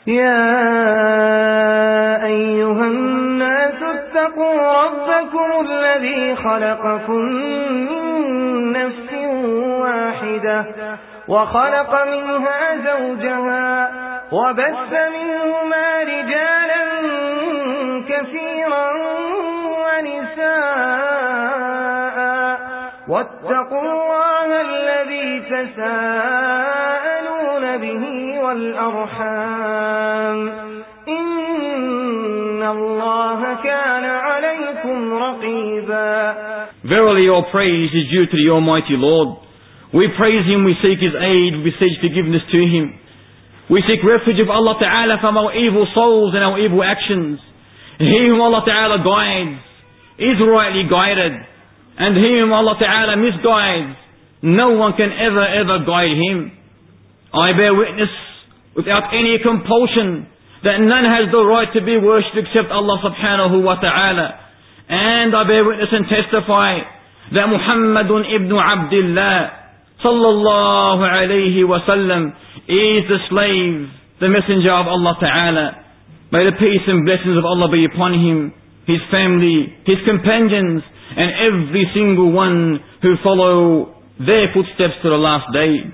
يا أيها الناس اتقوا ربكم الذي خلقكم من نفس واحدة وخلق منها زوجها وبث منهما رجالا كثيرا ونساء واتقوا الله الذي تساءلون به والأرحام إن الله كان عليكم رقيبا. Verily all praise is due to the Almighty Lord. We praise Him, we seek His aid, we seek forgiveness to Him. We seek refuge of Allah Ta'ala from our evil souls and our evil actions. He whom Allah Ta'ala guides is rightly guided, and he whom Allah Ta'ala misguides, no one can ever guide him. I bear witness without any compulsion that none has the right to be worshipped except Allah Subhanahu wa Ta'ala. And I bear witness and testify that Muhammadun ibn Abdullah sallallahu alayhi wa sallam is the slave, the messenger of Allah Ta'ala. May the peace and blessings of Allah be upon him, his family, his companions, and every single one who follow their footsteps to the last day.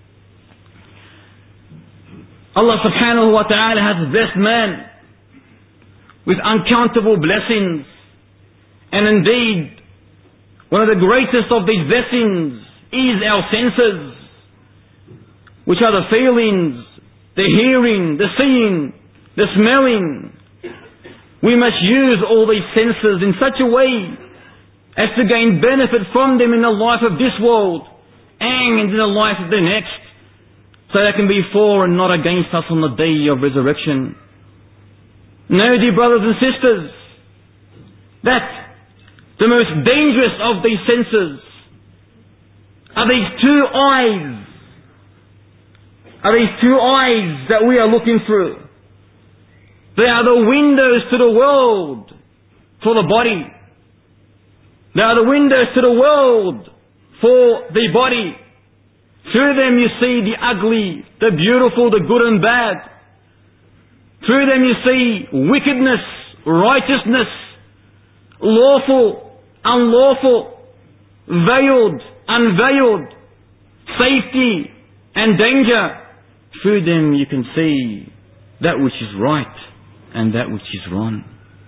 Allah Subhanahu wa Ta'ala has blessed man with uncountable blessings, and indeed one of the greatest of these blessings is our senses, which are the feelings, the hearing, the seeing, the smelling. We must use all these senses in such a way as to gain benefit from them in the life of this world and in the life of the next, so they can be for and not against us on the day of resurrection. Know, dear brothers and sisters, that the most dangerous of these senses are these two eyes. Are these two eyes that we are looking through. They are the windows to the world for the body. They are the windows to the world for the body. Through them you see the ugly, the beautiful, the good and bad. Through them you see wickedness, righteousness, lawful, unlawful, veiled, unveiled, safety and danger. Through them you can see that which is right and that which is wrong.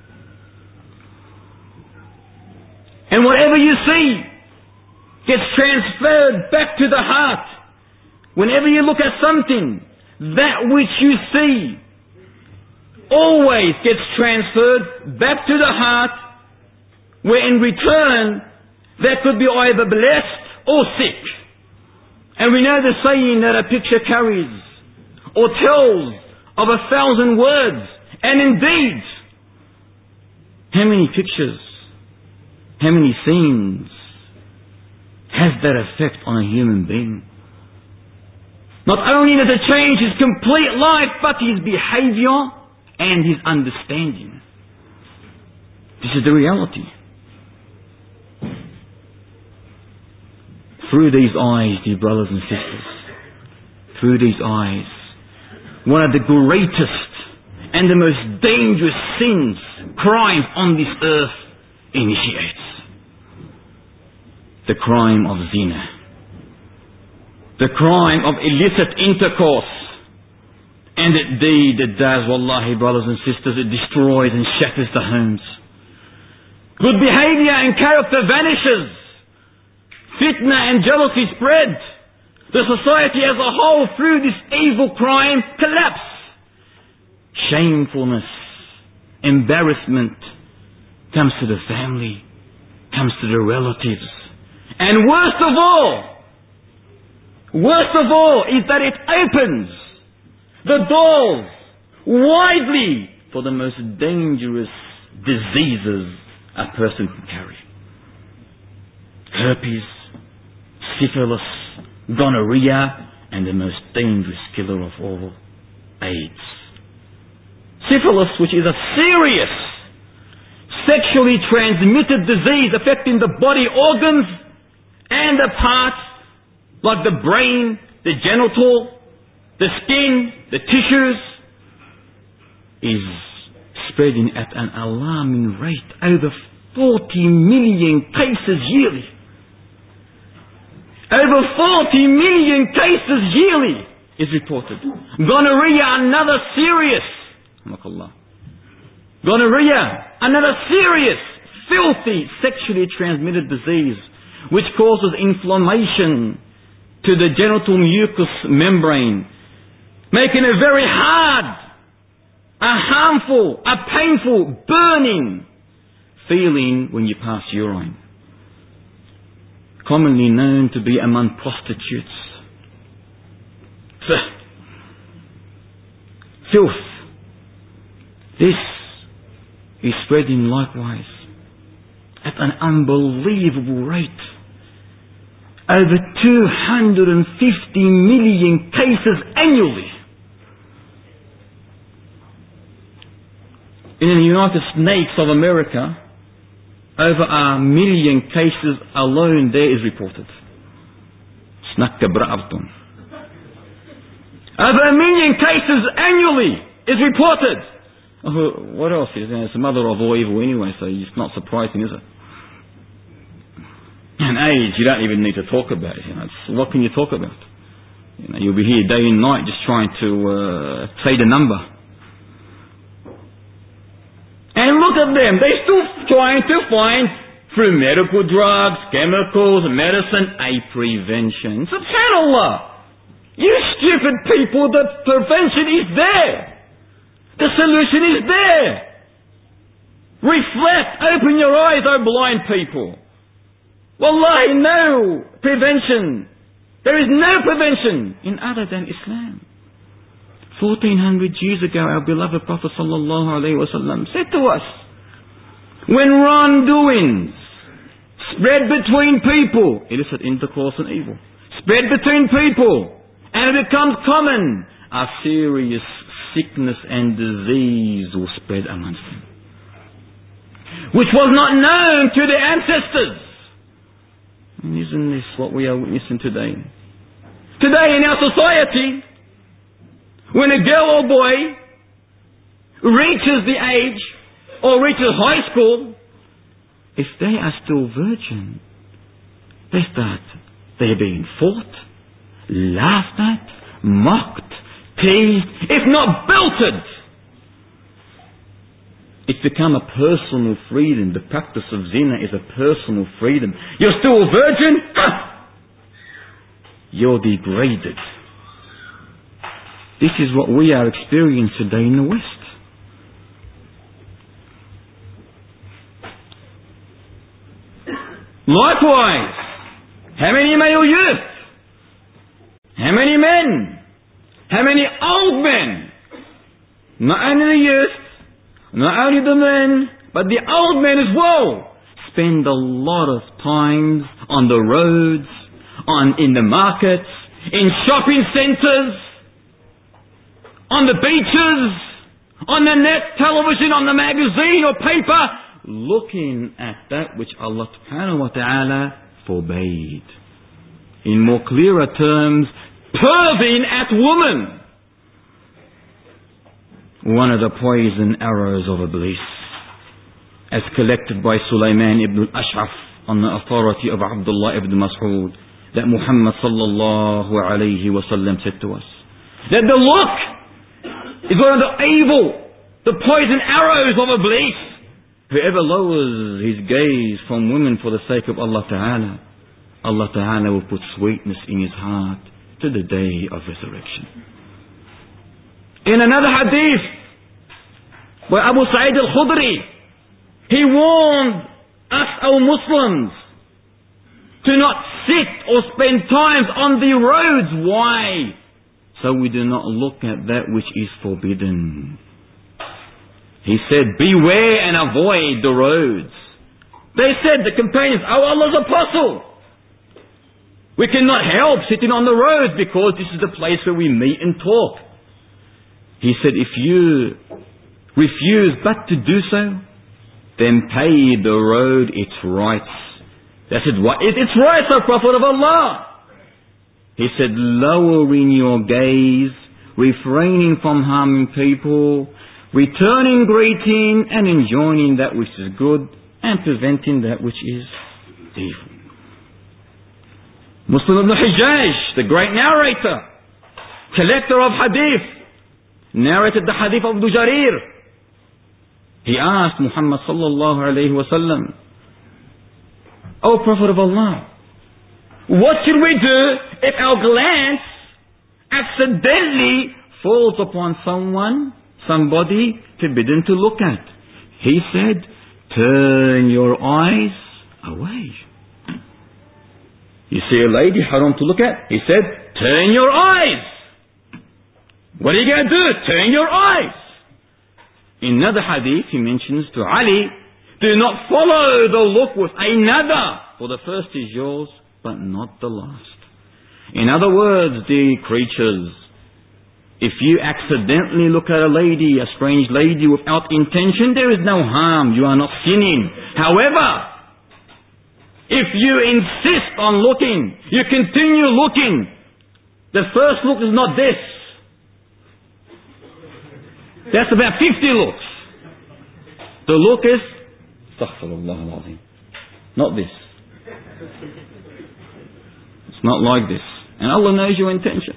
And whatever you see gets transferred back to the heart. Whenever you look at something, that which you see always gets transferred back to the heart, where in return that could be either blessed or sick. And we know the saying that a picture carries or tells of 1,000 words. And indeed, how many pictures, how many scenes has that effect on a human being? Not only does it change his complete life, but his behavior and his understanding. This is the reality. Through these eyes, dear brothers and sisters, through these eyes, one of the greatest and the most dangerous sins, crimes on this earth initiates. The crime of zina. The crime of illicit intercourse. And indeed it does, wallahi brothers and sisters, it destroys and shatters the homes. Good behavior and character vanishes. Fitna and jealousy spread. The society as a whole, through this evil crime, collapse. Shamefulness, embarrassment comes to the family, comes to the relatives. And worst of all is that it opens the doors widely for the most dangerous diseases a person can carry. Herpes, syphilis, gonorrhea, and the most dangerous killer of all, AIDS. Syphilis, which is a serious sexually transmitted disease affecting the body organs and the parts like the brain, the genital, the skin, the tissues. is spreading at an alarming rate. Over 40 million cases yearly. Over 40 million cases yearly is reported. Gonorrhea, another serious. Gonorrhea, another serious, filthy, sexually transmitted disease which causes inflammation to the genital mucous membrane, making it very hard, a harmful, a painful, burning feeling when you pass urine. Commonly known to be among prostitutes. Filth. This is spreading likewise at an unbelievable rate. Over 250 million cases annually. In the United States of America, over 1 million cases alone there is reported. Snacka Bra'abtum. Over 1 million cases annually is reported. Oh, what else is there? It's the mother of all evil anyway, so it's not surprising, is it? And AIDS, you don't even need to talk about it. What can you talk about? You'll be here day and night just trying to say the number. And look at them. They're still trying to find, through medical drugs, chemicals, medicine, a prevention. SubhanAllah. You stupid people, the prevention is there. The solution is there. Reflect. Open your eyes, O blind people. Wallahi, no prevention. There is no prevention in other than Islam. 1400 years ago, our beloved Prophet sallallahu alaihi wasallam said to us, when wrongdoings spread between people, illicit intercourse and evil, spread between people, and it becomes common, a serious sickness and disease will spread amongst them, which was not known to the ancestors. And isn't this what we are witnessing today? Today in our society, when a girl or boy reaches the age or reaches high school, if they are still virgin, they're being fought, laughed at, mocked, teased, if not belted. It's become a personal freedom. The practice of zina is a personal freedom. You're still a virgin? You're degraded. This is what we are experiencing today in the West. Likewise, how many male youth? How many men? How many old men? Not only the youth, not only the men, but the old men as well, spend a lot of time on the roads, in the markets, in shopping centres, on the beaches, on the net, television, on the magazine or paper, looking at that which Allah subhanahu wa ta'ala forbade. In more clearer terms, perving at women. One of the poison arrows of Iblis, as collected by Sulaiman ibn al-Ash'af on the authority of Abdullah ibn Mas'ud, that Muhammad sallallahu alayhi wa sallam said to us, that the look is one of the evil, the poison arrows of Iblis. Whoever lowers his gaze from women for the sake of Allah Ta'ala, Allah Ta'ala will put sweetness in his heart to the day of resurrection. In another hadith, by Abu Sa'id al-Khudri, he warned us, our Muslims, to not sit or spend time on the roads. Why? So we do not look at that which is forbidden. He said, beware and avoid the roads. They said, the companions, oh, Allah's apostle, we cannot help sitting on the roads because this is the place where we meet and talk. He said, if you refuse but to do so, then pay the road its rights. They said, what? It's rights, O Prophet of Allah. He said, lowering your gaze, refraining from harming people, returning greeting and enjoining that which is good and preventing that which is evil. Muslim ibn Hajjaj, the great narrator, collector of hadith, narrated the hadith of Abu Jarir. He asked Muhammad sallallahu alayhi wa sallam, O Prophet of Allah, what should we do if our glance accidentally falls upon somebody forbidden to look at? He said, turn your eyes away. You see a lady haram to look at? He said, turn your eyes. What are you going to do? Turn your eyes. In another hadith, he mentions to Ali, do not follow the look with another, for the first is yours, but not the last. In other words, dear creatures, if you accidentally look at a lady, a strange lady, without intention, there is no harm. You are not sinning. However, if you insist on looking, you continue looking, the first look is not this. That's about 50 looks. The look is, astaghfirullah al-azim, not this. It's not like this. And Allah knows your intention.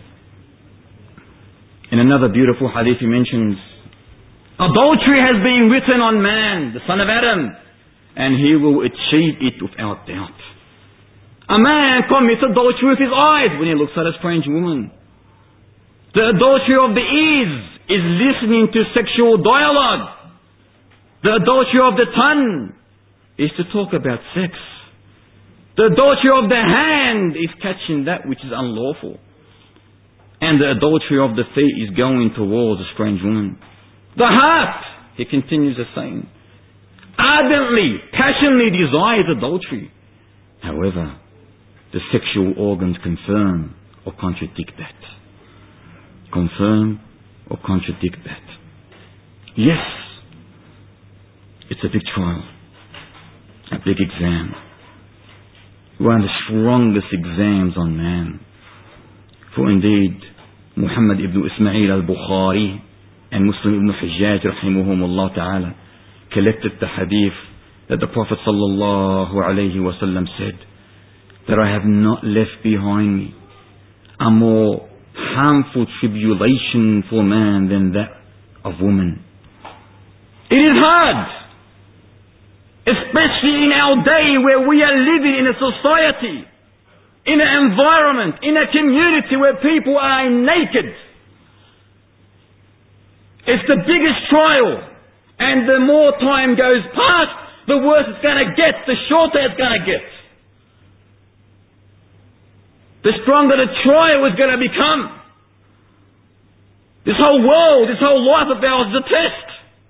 In another beautiful hadith he mentions, adultery has been written on man, the son of Adam, and he will achieve it without doubt. A man commits adultery with his eyes when he looks at a strange woman. The adultery of the ears is listening to sexual dialogue. The adultery of the tongue is to talk about sex. The adultery of the hand is catching that which is unlawful. And the adultery of the feet is going towards a strange woman. The heart, he continues the saying, ardently, passionately desires adultery. However, the sexual organs confirm or contradict that. Confirm or contradict that. Yes, it's a big trial, a big exam. One of the strongest exams on man. For indeed, Muhammad ibn Ismail al-Bukhari and Muslim ibn Hajjaj rahimahumullah ta'ala collected the hadith that the Prophet sallallahu alayhi wa sallam said that I have not left behind me a more harmful tribulation for man than that of woman. It is hard, especially in our day where we are living in a society, in an environment, in a community where people are naked. It's the biggest trial, and the more time goes past, the worse it's going to get, the shorter it's going to get. The stronger the trial is going to become. This whole world, this whole life of ours is a test.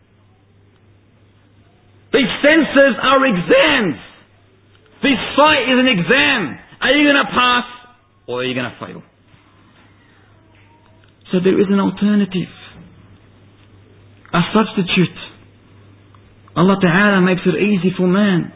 These senses are exams. This sight is an exam. Are you going to pass or are you going to fail? So there is an alternative, a substitute. Allah Ta'ala makes it easy for man.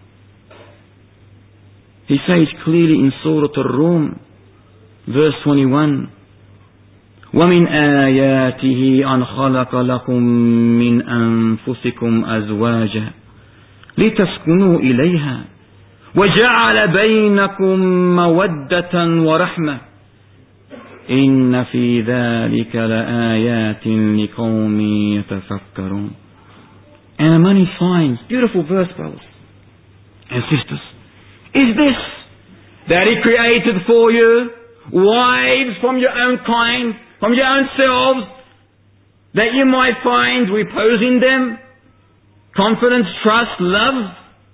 He says clearly in Surah Ar-Rum, verse 21, وَمِنْ آيَاتِهِ أَنْ خَلَقَ لَكُم مِّنْ أَنفُسِكُمْ أَزْوَاجًا لِتَسْكُنُوا إِلَيْهَا وَجَعَلَ بَيْنَكُم مَّوَدَّةً وَرَحْمَةً إِنَّ فِي ذَلِكَ لَآيَاتٍ لِقَوْمٍ يَتَفَكَّرُونَ. And among his signs, beautiful verse, brothers and sisters, is this, that He created for you wives from your own kind, from your own selves, that you might find repose in them, confidence, trust, love.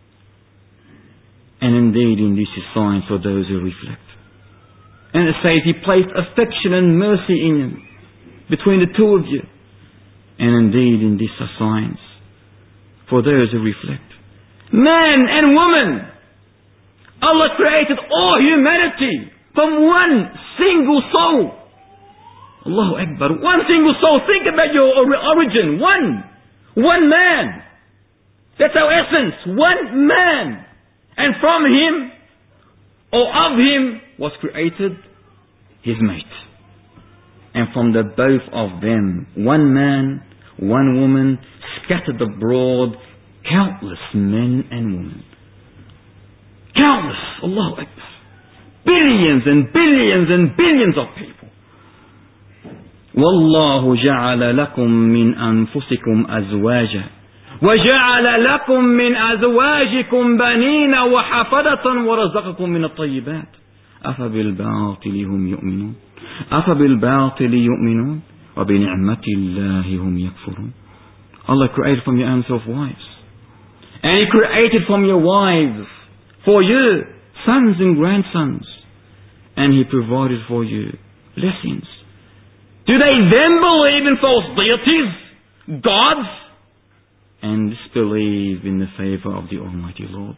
And indeed in this is sign for those who reflect. And it says He placed affection and mercy in you, between the two of you. And indeed in this are signs for those who reflect. Man and woman, Allah created all humanity from one single soul. Allahu Akbar. One single soul. Think about your origin. One man. That's our essence. One man. And from him, or of him, was created his mate. And from the both of them, one man one woman, scattered abroad countless men and women. Countless, Allahu Akbar. Billions and billions and billions of people. وَاللَّهُ جَعَلَ لَكُم مِّنْ أَنفُسِكُمْ أَزْوَاجًا وَجَعَلَ لَكُم مِّنْ أَزْوَاجِكُمْ بَنِينَ وَحَفَدَةً وَرَزَقَكُم مِّنَ الطَّيِّبَاتِ أَفَبِالْبَاطِلِ هُمْ يُؤْمِنُونَ أَفَبِالْبَاطِلِ يُؤْمِنُونَ وَبِنِعْمَةِ اللَّهِ هُمْ يَكْفُرُونَ. Allah created from your own self wives. And He created from your wives for you sons and grandsons. And He provided for you blessings. Do they then believe in false deities, gods, and disbelieve in the favor of the Almighty Lord?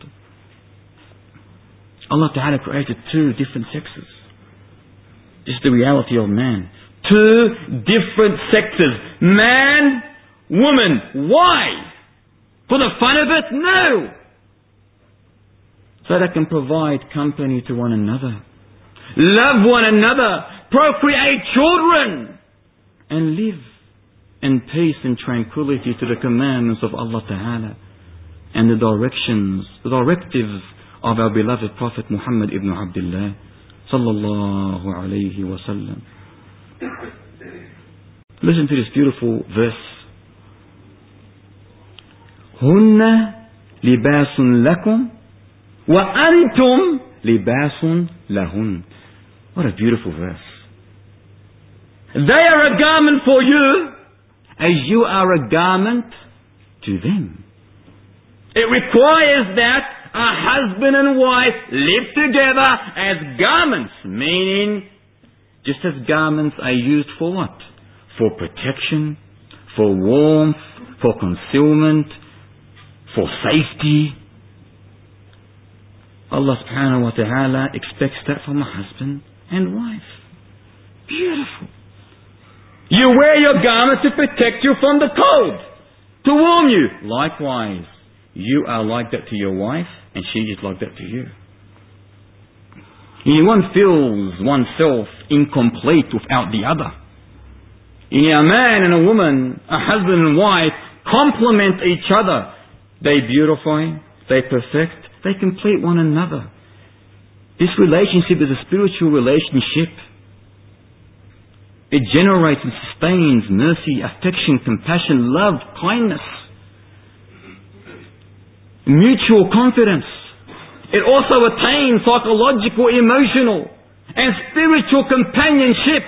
Allah Ta'ala created two different sexes. This is the reality of man. Two different sexes. Man, woman. Why? For the fun of it? No. So they can provide company to one another. Love one another. Procreate children. And live in peace and tranquility to the commandments of Allah Ta'ala and the directives of our beloved Prophet Muhammad ibn Abdullah sallallahu alayhi wa sallam. Listen to this beautiful verse. هن لباس لكم وأنتم لباس لهن. What a beautiful verse. They are a garment for you as you are a garment to them. It requires that a husband and wife live together as garments, meaning just as garments are used for what? For protection, for warmth, for concealment, for safety. Allah subhanahu wa ta'ala expects that from a husband and wife. Beautiful. You wear your garment to protect you from the cold, to warm you. Likewise, you are like that to your wife, and she is like that to you. One feels oneself incomplete without the other. A man and a woman, a husband and wife, complement each other. They beautify, they perfect, they complete one another. This relationship is a spiritual relationship. It generates and sustains mercy, affection, compassion, love, kindness, mutual confidence. It also attains psychological, emotional, and spiritual companionship.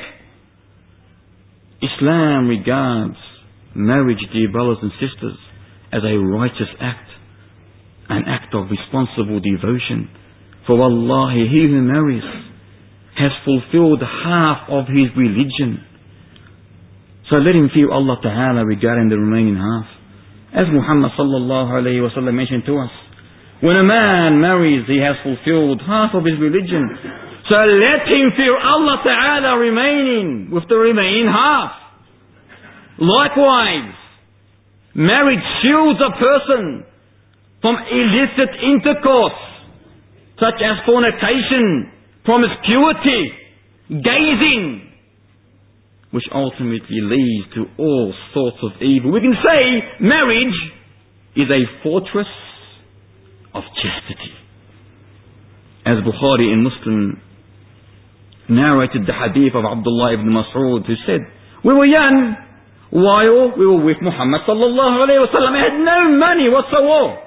Islam regards marriage, dear brothers and sisters, as a righteous act, an act of responsible devotion. For wallahi, he who marries has fulfilled half of his religion. So let him fear Allah Ta'ala regarding the remaining half. As Muhammad sallallahu alayhi wa sallam mentioned to us, when a man marries, he has fulfilled half of his religion. So let him fear Allah Ta'ala remaining with the remaining half. Likewise, marriage shields a person from illicit intercourse, such as fornication, promiscuity, gazing, which ultimately leads to all sorts of evil. We can say marriage is a fortress of chastity. As Bukhari and Muslim narrated the hadith of Abdullah ibn Mas'ud, who said, we were young while we were with Muhammad sallallahu alayhi wa sallam. I had no money whatsoever.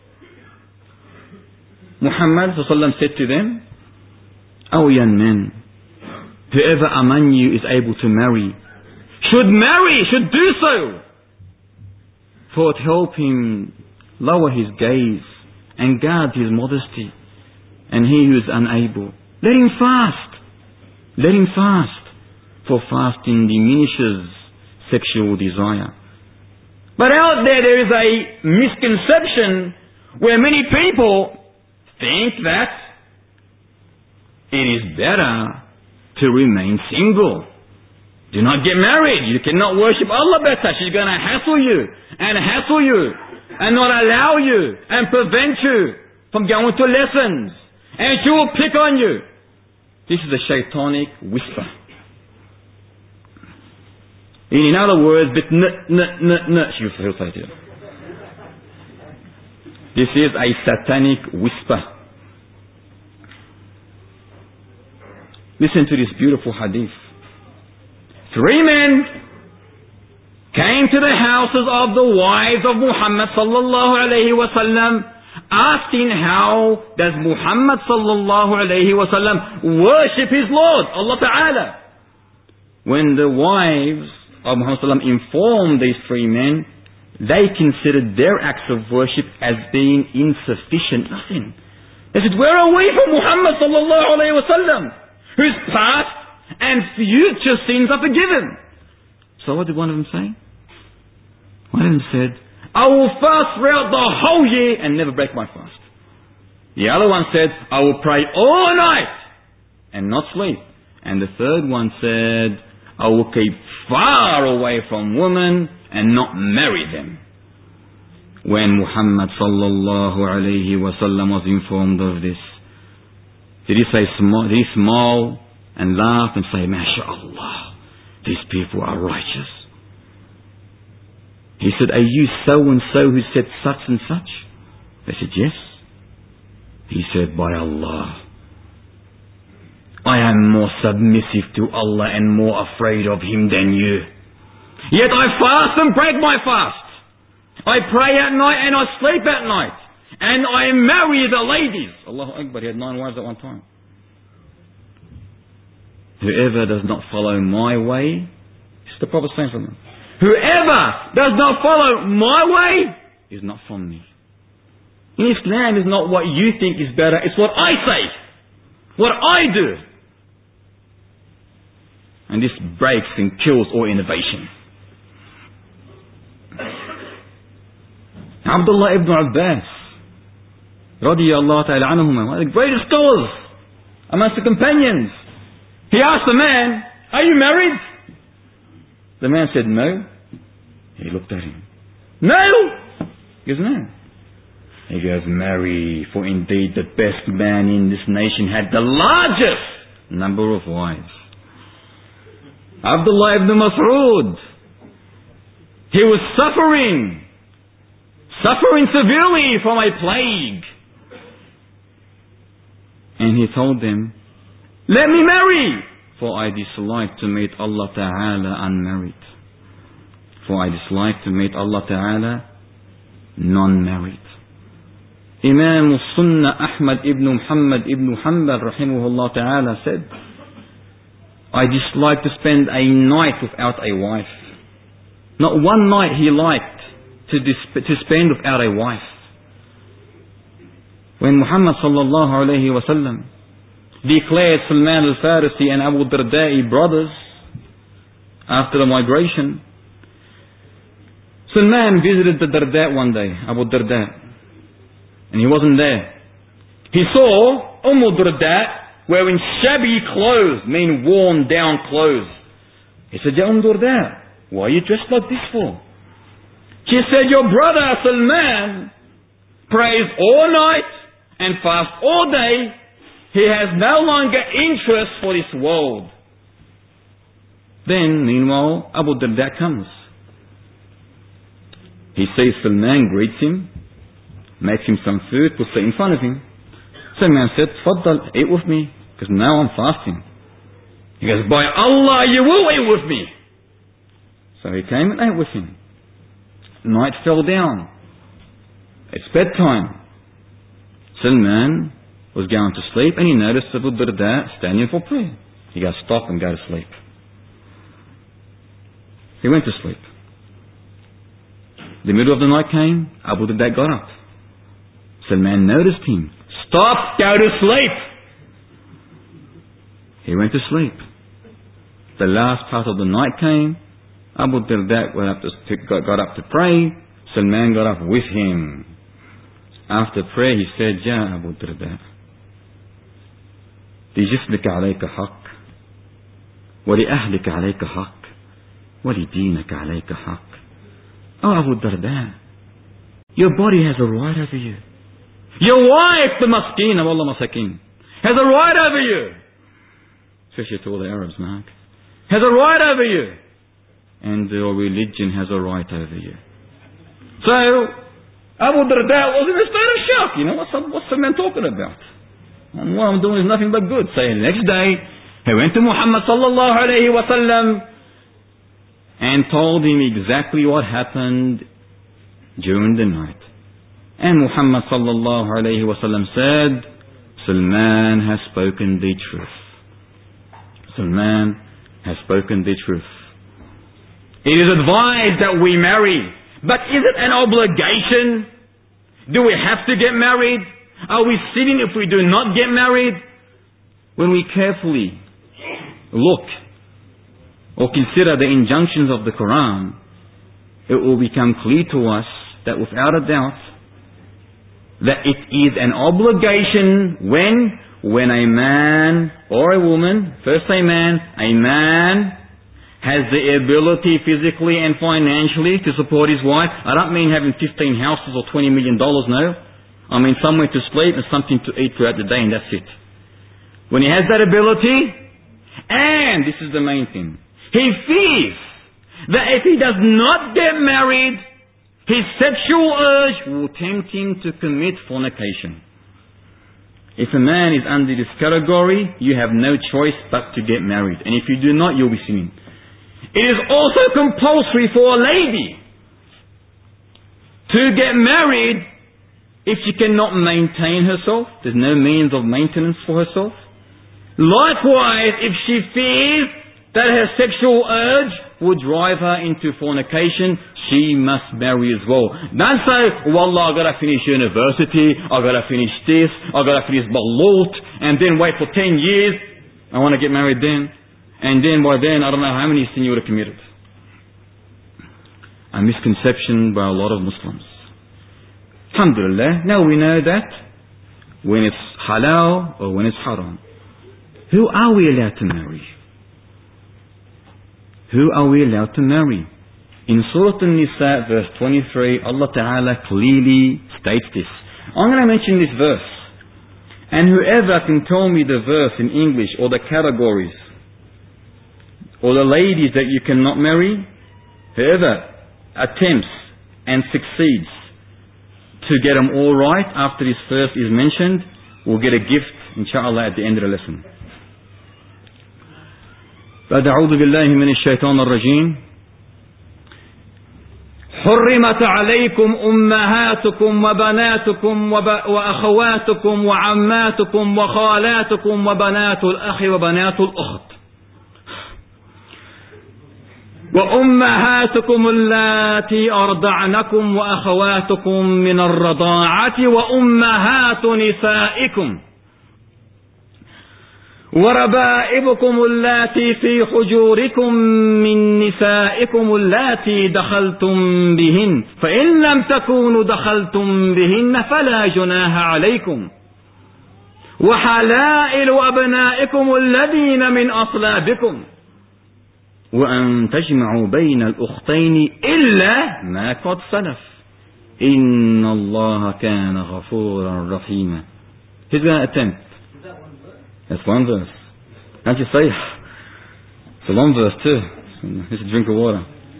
Muhammad sallallahu alayhi wa sallam said to them, O young men, whoever among you is able to marry, should do so. For it help him lower his gaze and guard his modesty. And he who is unable, let him fast. Let him fast. For fasting diminishes sexual desire. But out there is a misconception where many people think that it is better to remain single. Do not get married. You cannot worship Allah better. She's going to hassle you and not allow you and prevent you from going to lessons. And she will pick on you. This is a shaitanic whisper. In other words, bit she'll say to you. This is a satanic whisper. Listen to this beautiful hadith. 3 men came to the houses of the wives of Muhammad sallallahu alayhi wa sallam, asking how does Muhammad sallallahu alayhi wa sallam worship his Lord, Allah Ta'ala. When the wives of Muhammad sallallahu alayhi wa sallam informed these 3 men, they considered their acts of worship as being insufficient, nothing. They said, where are we from Muhammad sallallahu alayhi wa sallam, whose past and future sins are forgiven? So what did one of them say? One of them said, I will fast throughout the whole year and never break my fast. The other one said, I will pray all night and not sleep. And the third one said, I will keep far away from women and not marry them. When Muhammad sallallahu alayhi wa sallam was informed of this, did he smile and laugh and say, MashaAllah, these people are righteous? He said, are you so and so who said such and such? They said, yes. He said, by Allah, I am more submissive to Allah and more afraid of Him than you. Yet I fast and break my fast. I pray at night and I sleep at night. And I marry the ladies. Allahu Akbar, he had 9 wives at one time. Whoever does not follow my way, this is the Prophet saying from them. Whoever does not follow my way is not from me. In Islam is not what you think is better, it's what I say. What I do. And this breaks and kills all innovation. Abdullah ibn Abbas radiyallahu ta'ala anhuma, one of the greatest scholars amongst the companions. He asked the man, are you married? The man said no. He looked at him. No! He goes, no. He goes, marry, for indeed the best man in this nation had the largest number of wives. Abdullah ibn Mas'ud, he was suffering severely from a plague. And he told them, let me marry, for I dislike to meet Allah Ta'ala unmarried. For I dislike to meet Allah Ta'ala non-married. Imam al-Sunnah Ahmad ibn Muhammad ibn Hanbal rahimahullah Ta'ala said, I dislike to spend a night without a wife. Not one night he liked to spend without a wife. When Muhammad sallallahu alayhi wa sallam declared Salman al-Farisi and Abu Darda'i brothers after the migration, Salman visited the Darda one day, Abu Darda, and he wasn't there. He saw Darda wearing shabby clothes, meaning worn down clothes. He said, Ya Darda, why are you dressed like this for? She said, your brother Salman prays all night and fasts all day. He has no longer interest for this world. Then, meanwhile, Abu Darda comes. He sees Salman, greets him, makes him some food, puts it in front of him. Salman said, Faddal, eat with me, because now I'm fasting. He goes, by Allah, you will eat with me. So he came and ate with him. Night fell down. It's bedtime. Salman was going to sleep and he noticed Abu Darda standing for prayer. He goes, stop and go to sleep. He went to sleep. The middle of the night came, Abu Darda got up. Salman noticed him. Stop, go to sleep. He went to sleep. The last part of the night came, Abu Darda got up to pray. Salman got up with him. After prayer he said, Ya Abu Darda, لجسمك عليك حق ولأهلك عليك حق ولدينك عليك حق. Oh Abu Darda, your body has a right over you. Your wife, the maskeen of Allah masakin, has a right over you. Especially to all the Arabs, Mark. Has a right over you. and your religion has a right over you. So, Abu Darda was in a state of shock. What's the man talking about? And what I'm doing is nothing but good. So the next day, he went to Muhammad sallallahu alayhi wa sallam and told him exactly what happened during the night. And Muhammad sallallahu alayhi wa sallam said, Salman has spoken the truth. Salman has spoken the truth. It is advised that we marry, but is it an obligation? Do we have to get married? Are we sinning if we do not get married? When we carefully look or consider the injunctions of the Quran, it will become clear to us that without a doubt, that it is an obligation when a man or a woman, first a man has the ability physically and financially to support his wife. I don't mean having 15 houses or $20 million, no. I mean somewhere to sleep and something to eat throughout the day, and that's it. When he has that ability, and this is the main thing, he fears that if he does not get married, his sexual urge will tempt him to commit fornication. If a man is under this category, you have no choice but to get married. And if you do not, you'll be sinning. It is also compulsory for a lady to get married if she cannot maintain herself. There's no means of maintenance for herself. Likewise, if she fears that her sexual urge will drive her into fornication, she must marry as well. Don't say, Wallah, I've got to finish university, I've got to finish this, I've got to finish Balut, and then wait for 10 years, I want to get married then. And then by then, I don't know how many sins you would have committed. A misconception by a lot of Muslims. Alhamdulillah, now we know that when it's halal or when it's haram. Who are we allowed to marry? Who are we allowed to marry? In Surah An-Nisa, verse 23, Allah Ta'ala clearly states this. I'm going to mention this verse. And whoever can tell me the verse in English or the categories or the ladies that you cannot marry, whoever attempts and succeeds to get them all right after this verse is mentioned will get a gift, inshallah, at the end of the lesson. بعد أعوذ بالله من الشيطان الرجيم حرمت عليكم أمهاتكم وبناتكم وأخواتكم وعماتكم وخالاتكم وبنات الأخ وبنات الأخت وأمهاتكم اللاتي أرضعنكم وأخواتكم من الرضاعة وأمهات نسائكم وربائبكم اللاتي في حجوركم من نسائكم اللاتي دخلتم بهن فإن لم تكونوا دخلتم بهن فلا جناح عليكم وحلائل أبنائكم الذين من أصلابكم وأن تجمعوا بين الأختين إلا ما قد سلف إن الله كان غفورا رحيما. He's going to attempt. That's one verse. Can't you say? It's a long verse too. Just a drink of water.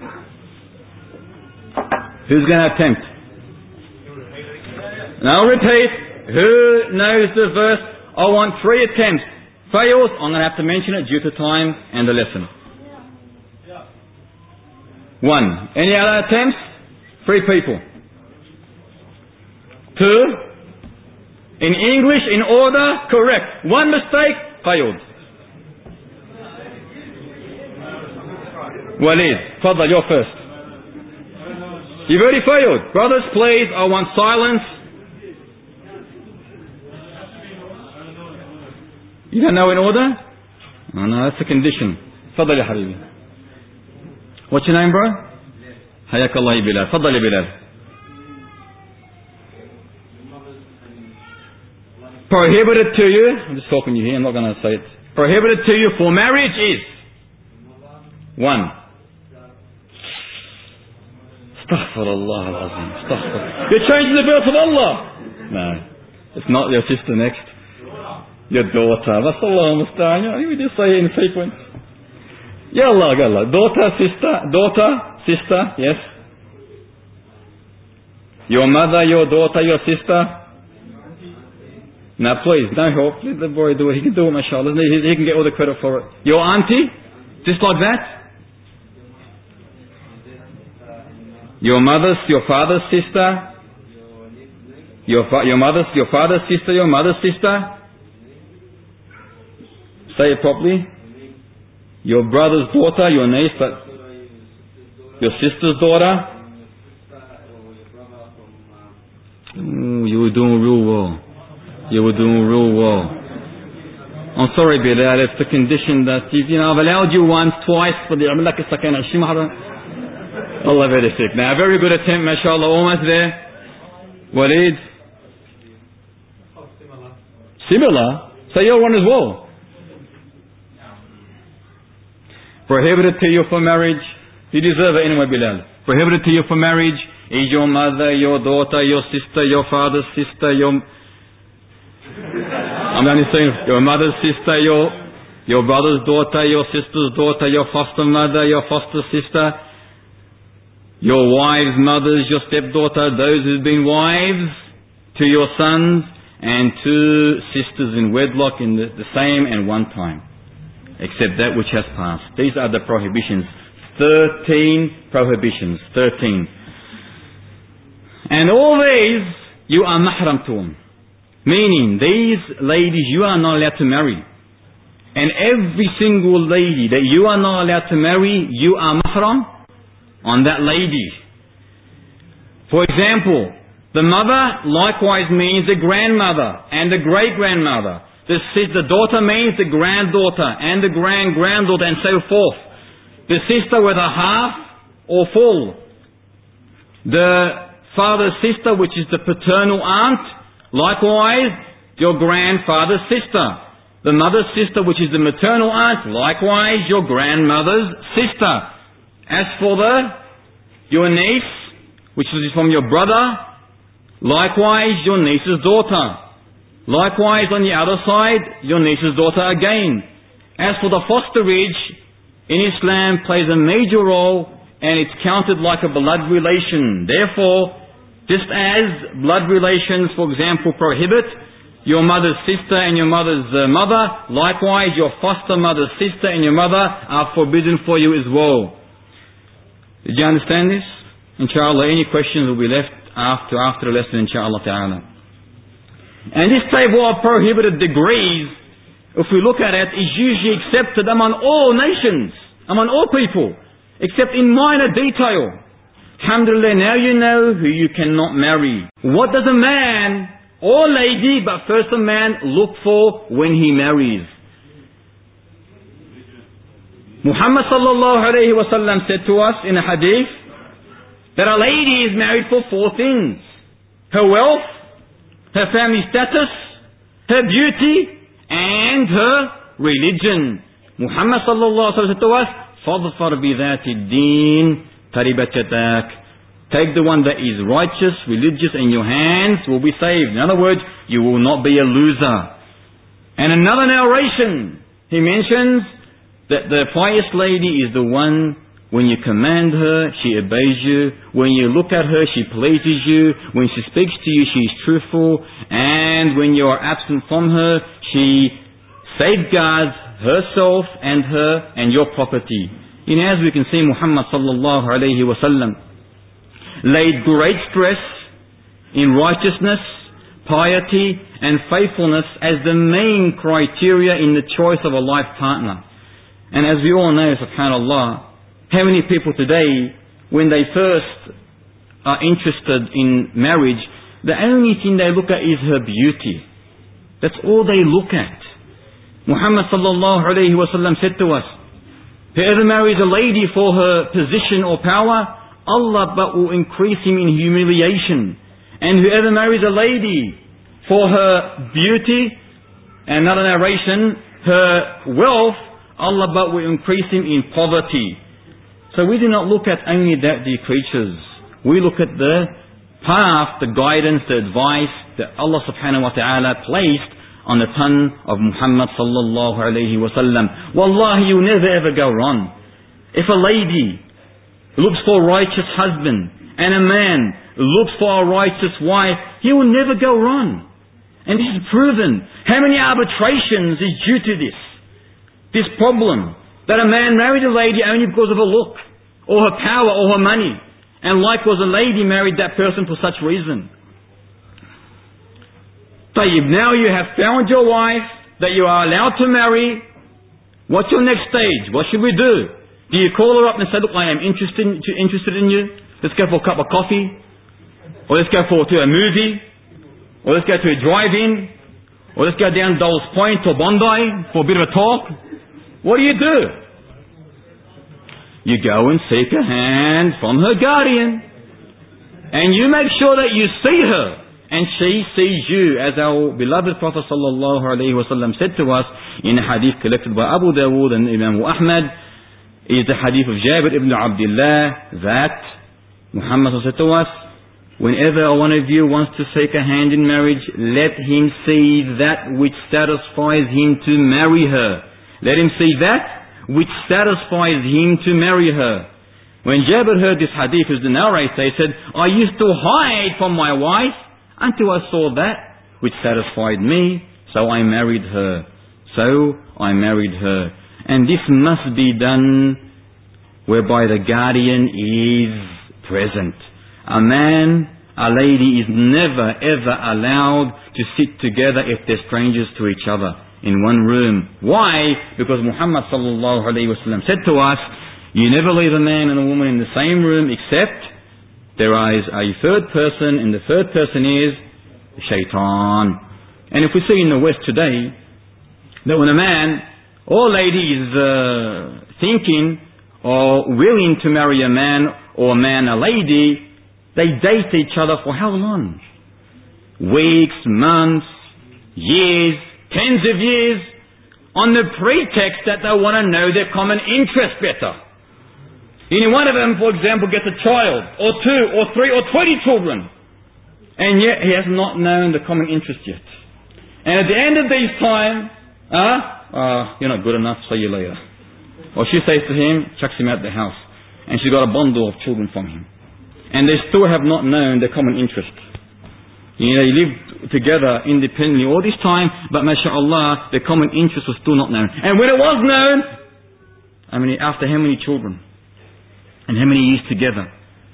Who's going to attempt? Now repeat. Who knows the verse? I want 3 attempts. Fails, I'm going to have to mention it due to time and the lesson. 1. Any other attempts? 3 people. 2. In English, in order, correct. 1 mistake, failed. Walid, Fadal, you're first. You've already failed. Brothers, please, I want silence. You don't know in order? Oh, no, that's a condition. Fadal, ya Habibi. What's your name, bro? Hayakallah, Bilal. Fadal, ya Bilal. Prohibited to you, I'm just talking to you here, I'm not going to say it. Prohibited to you for marriage is 1. Astaghfirullah al-Azim. Astaghfirullah. You're changing the verse of Allah. No, it's not your sister next. Your daughter. That's Allah musta'an. You just say it in sequence. Yallah, yallah. Daughter, sister, yes. Your mother, your daughter, your sister. Now please, don't help. Let the boy do it. He can do it, mashallah. He can get all the credit for it. Your auntie, just like that. Your father's sister. Your father's sister, your mother's sister. Say it properly. Your brother's daughter, your niece, your sister's daughter. You were doing real well. You were doing real well. I'm sorry, Bilal, it's the condition that, I've allowed you once, twice, for the Allah very sick. Now, very good attempt, mashallah, almost there. Walid? Similar? So you're one as well. Prohibited to you for marriage. You deserve it anyway, Bilal. Prohibited to you for marriage is your mother, your daughter, your sister, your father's sister, I'm only saying your mother's sister, your brother's daughter, your sister's daughter, your foster mother, your foster sister, your wives' mothers, your stepdaughter, those who've been wives to your sons, and two sisters in wedlock in the same and one time, except that which has passed. These are the prohibitions. 13 prohibitions. 13. And all these, you are mahram to them. Meaning, these ladies you are not allowed to marry. And every single lady that you are not allowed to marry, you are mahram on that lady. For example, the mother likewise means the grandmother and the great-grandmother. The daughter means the granddaughter and the grand-granddaughter and so forth. The sister with a half or full. The father's sister, which is the paternal aunt, likewise your grandfather's sister. The mother's sister, which is the maternal aunt, likewise your grandmother's sister. As for your niece, which is from your brother, likewise your niece's daughter. Likewise on the other side, your niece's daughter again. As for the fosterage, in Islam plays a major role and it's counted like a blood relation. Therefore, just as blood relations, for example, prohibit your mother's sister and your mother's mother, likewise your foster mother's sister and your mother are forbidden for you as well. Did you understand this? Inshallah, any questions will be left after the lesson, inshallah ta'ala. And this table of prohibited degrees, if we look at it, is usually accepted among all nations, among all people, except in minor detail. Alhamdulillah, now you know who you cannot marry. What does a man or lady, but first a man, look for when he marries? Muhammad sallallahu alayhi wa sallam said to us in a hadith that a lady is married for 4 things: her wealth, her family status, her beauty, and her religion. Muhammad sallallahu alayhi wa sallam said to us, فَاظْفَرْ بِذَاتِ الدِّينِ تَرِبَتْ يَدَاكَ. Take the one that is righteous, religious, and your hands will be saved. In other words, you will not be a loser. And another narration, he mentions that the pious lady is the one, when you command her, she obeys you. When you look at her, she pleases you. When she speaks to you, she is truthful. And when you are absent from her, she safeguards herself and your property. And as we can see, Muhammad sallallahu alayhi wa sallam laid great stress in righteousness, piety, and faithfulness as the main criteria in the choice of a life partner. And as we all know, subhanallah, how many people today, when they first are interested in marriage, the only thing they look at is her beauty. That's all they look at. Muhammad sallallahu alayhi wa sallam said to us, whoever marries a lady for her position or power, Allah but will increase him in humiliation. And whoever marries a lady for her beauty, and another narration, her wealth, Allah but will increase him in poverty. So we do not look at only that, dear creatures. We look at the path, the guidance, the advice that Allah subhanahu wa ta'ala placed on the tongue of Muhammad sallallahu alayhi wa sallam. Wallahi, you never ever go wrong. If a lady looks for a righteous husband and a man looks for a righteous wife, he will never go wrong. And this is proven. How many arbitrations is due to this? This problem that a man married a lady only because of her look, or her power, or her money. And likewise a lady married that person for such reason. Tayyib, now you have found your wife that you are allowed to marry. What's your next stage? What should we do? Do you call her up and say, look, I am interested in you. Let's go for a cup of coffee. Or let's go to a movie. Or let's go to a drive-in. Or let's go down Dulles Point or Bondi for a bit of a talk. What do? You go and seek a hand from her guardian. And you make sure that you see her. And she sees you, as our beloved Prophet sallallahu alaihi wasallam said to us in a hadith collected by Abu Dawood and Imam Ahmad, is the hadith of Jabir ibn Abdullah, that Muhammad said to us, whenever one of you wants to seek a hand in marriage, let him see that which satisfies him to marry her. Let him see that which satisfies him to marry her. When Jabir heard this hadith, as the narrator, he said, I used to hide from my wife until I saw that which satisfied me, so I married her. And this must be done whereby the guardian is present. A man, a lady is never ever allowed to sit together if they're strangers to each other in one room. Why? Because Muhammad sallallahu alaihi wasallam said to us, you never leave a man and a woman in the same room except there is a third person, and the third person is Shaitan. And if we see in the West today, that when a man or lady is thinking or willing to marry a man, or a man a lady, they date each other for how long? Weeks, months, years, tens of years, on the pretext that they want to know their common interest better. Any one of them, for example, gets a child, or 2, or 3, or 20 children, and yet he has not known the common interest yet. And at the end of this time, you're not good enough, see you later. Or she says to him, chucks him out the house, and she's got a bundle of children from him. And they still have not known their common interest. You know, they lived together independently all this time, but mashallah, their common interest was still not known. And when it was known, after how many children? And how many years together?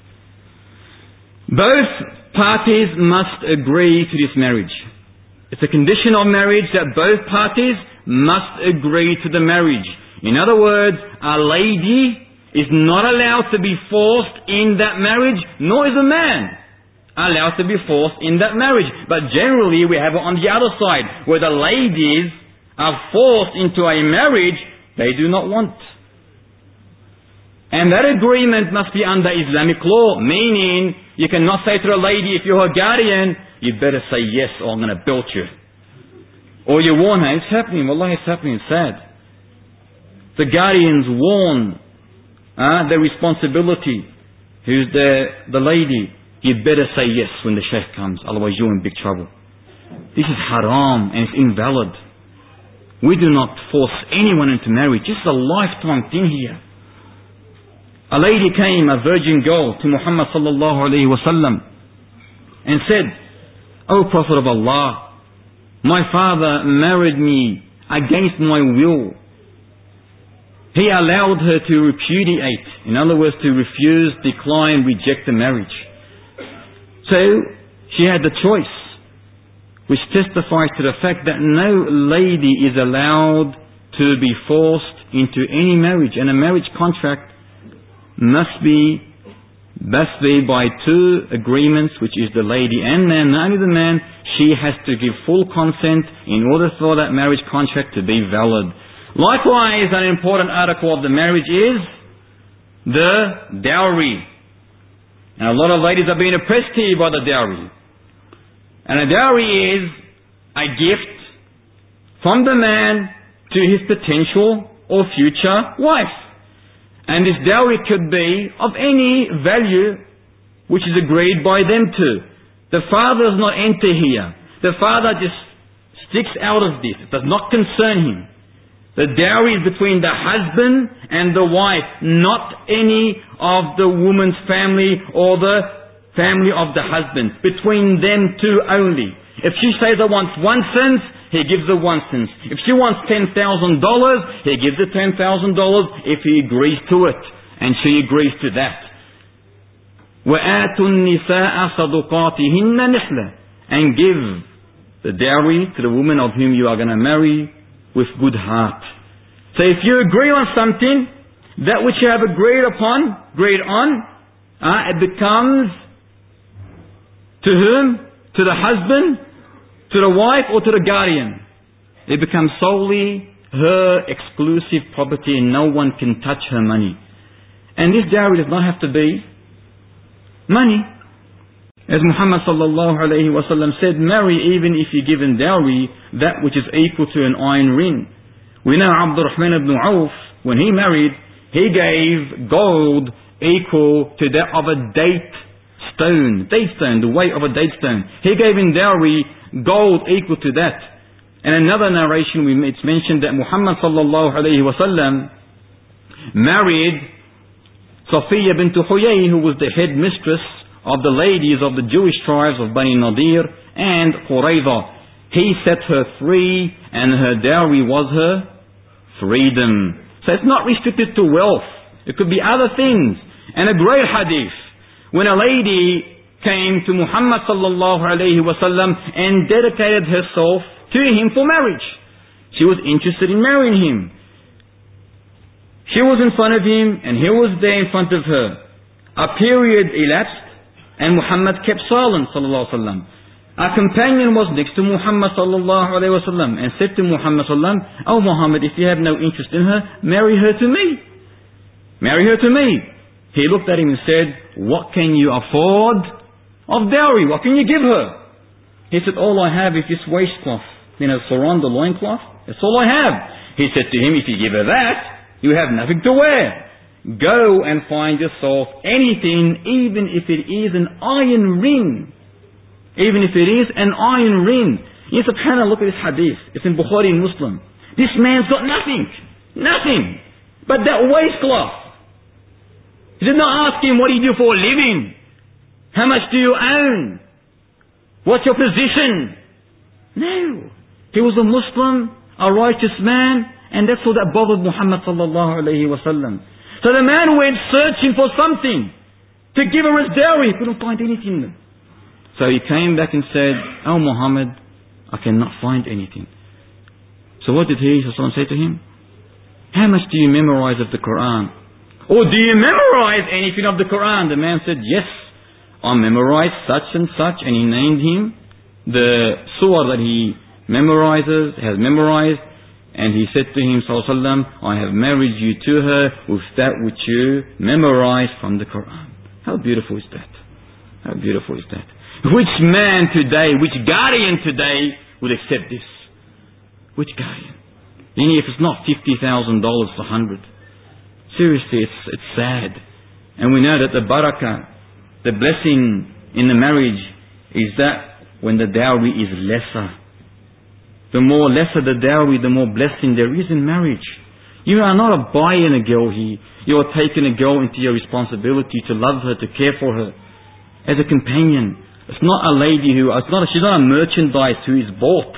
Both parties must agree to this marriage. It's a condition of marriage that both parties must agree to the marriage. In other words, a lady is not allowed to be forced in that marriage, nor is a man allowed to be forced in that marriage. But generally we have it on the other side, where the ladies are forced into a marriage they do not want. And that agreement must be under Islamic law, meaning you cannot say to a lady, if you're her guardian, you better say yes or I'm going to belt you. Or you warn her, it's happening, wallahi it's happening, it's sad. The guardians warn their responsibility, who's the lady, you better say yes when the sheikh comes, otherwise you're in big trouble. This is haram and it's invalid. We do not force anyone into marriage. This is a lifetime thing here. A lady came, a virgin girl, to Muhammad sallallahu alaihi wasallam and said, O Prophet of Allah, my father married me against my will. He allowed her to repudiate, in other words, to refuse, decline, reject the marriage. So she had the choice, which testifies to the fact that no lady is allowed to be forced into any marriage, and a marriage contract must be by 2 agreements, which is the lady and man. Not only the man, she has to give full consent in order for that marriage contract to be valid. Likewise, an important article of the marriage is the dowry. And a lot of ladies are being oppressed here by the dowry. And a dowry is a gift from the man to his potential or future wife. And this dowry could be of any value which is agreed by them two. The father does not enter here. The father just sticks out of this. It does not concern him. The dowry is between the husband and the wife, not any of the woman's family or the family of the husband. Between them two only. If she says, I want 1 cent, he gives her 1 cent. If she wants $10,000, he gives her $10,000 if he agrees to it. And she agrees to that. وَآتُوا النِّسَاءَ صَدُقَاتِهِنَّ نِحْلًا. And give the dowry to the woman of whom you are going to marry with good heart. So if you agree on something, that which you have agreed on, it becomes to whom? To the husband, to the wife, or to the guardian. It becomes solely her exclusive property and no one can touch her money. And this dowry does not have to be money. As Muhammad sallallahu alayhi wa sallam said, marry even if you're given dowry that which is equal to an iron ring. We know Abdurrahman ibn Auf, when he married, he gave gold equal to that of a date stone, the weight of a date stone. He gave in dowry gold equal to that. And another narration, it's mentioned that Muhammad sallallahu alayhi wa sallam married Safiya bint Huyay, who was the head mistress of the ladies of the Jewish tribes of Bani Nadir and Qurayza. He set her free and her dowry was her freedom. So it's not restricted to wealth. It could be other things. And a great hadith, when a lady came to Muhammad sallallahu alayhi wa sallam and dedicated herself to him for marriage. She was interested in marrying him. She was in front of him and he was there in front of her. A period elapsed and Muhammad kept silent sallallahu alayhi wa sallam. A companion was next to Muhammad sallallahu alayhi wa sallam and said to Muhammad sallallahu alayhi wa sallam, "Oh Muhammad, if you have no interest in her, marry her to me. Marry her to me." He looked at him and said, "What can you afford of dowry? What can you give her?" He said, "All I have is this waistcloth, sarong, the loincloth. That's all I have." He said to him, "If you give her that, you have nothing to wear. Go and find yourself anything, even if it is an iron ring. Even if it is an iron ring." You subhanAllah, look at this hadith. It's in Bukhari and Muslim. This man's got nothing. Nothing. But that waistcloth. He did not ask him, what do you do for a living? How much do you own? What's your position? No. He was a Muslim, a righteous man, and that's all that bothered Muhammad sallallahu alayhi wa sallam. So the man went searching for something to give her his dowry. He couldn't find anything. So he came back and said, "Oh Muhammad, I cannot find anything." So what did he say to him? "How much do you memorize of the Quran? Or do you memorize anything of the Quran?" The man said, "Yes, I memorized such and such," and he named him the surah that he has memorized, and he said to him, sallallahu alaihi wasallam, "I have married you to her with that which you memorized from the Quran." How beautiful is that? How beautiful is that? Which man today, which guardian today would accept this? Which guardian? Even if it's not $50,000 for 100. Seriously, it's sad. And we know that the barakah, the blessing in the marriage is that when the dowry is lesser. The more lesser the dowry, the more blessing there is in marriage. You are not buying a girl here. You are taking a girl into your responsibility to love her, to care for her as a companion. It's not a lady she's not a merchandise who is bought.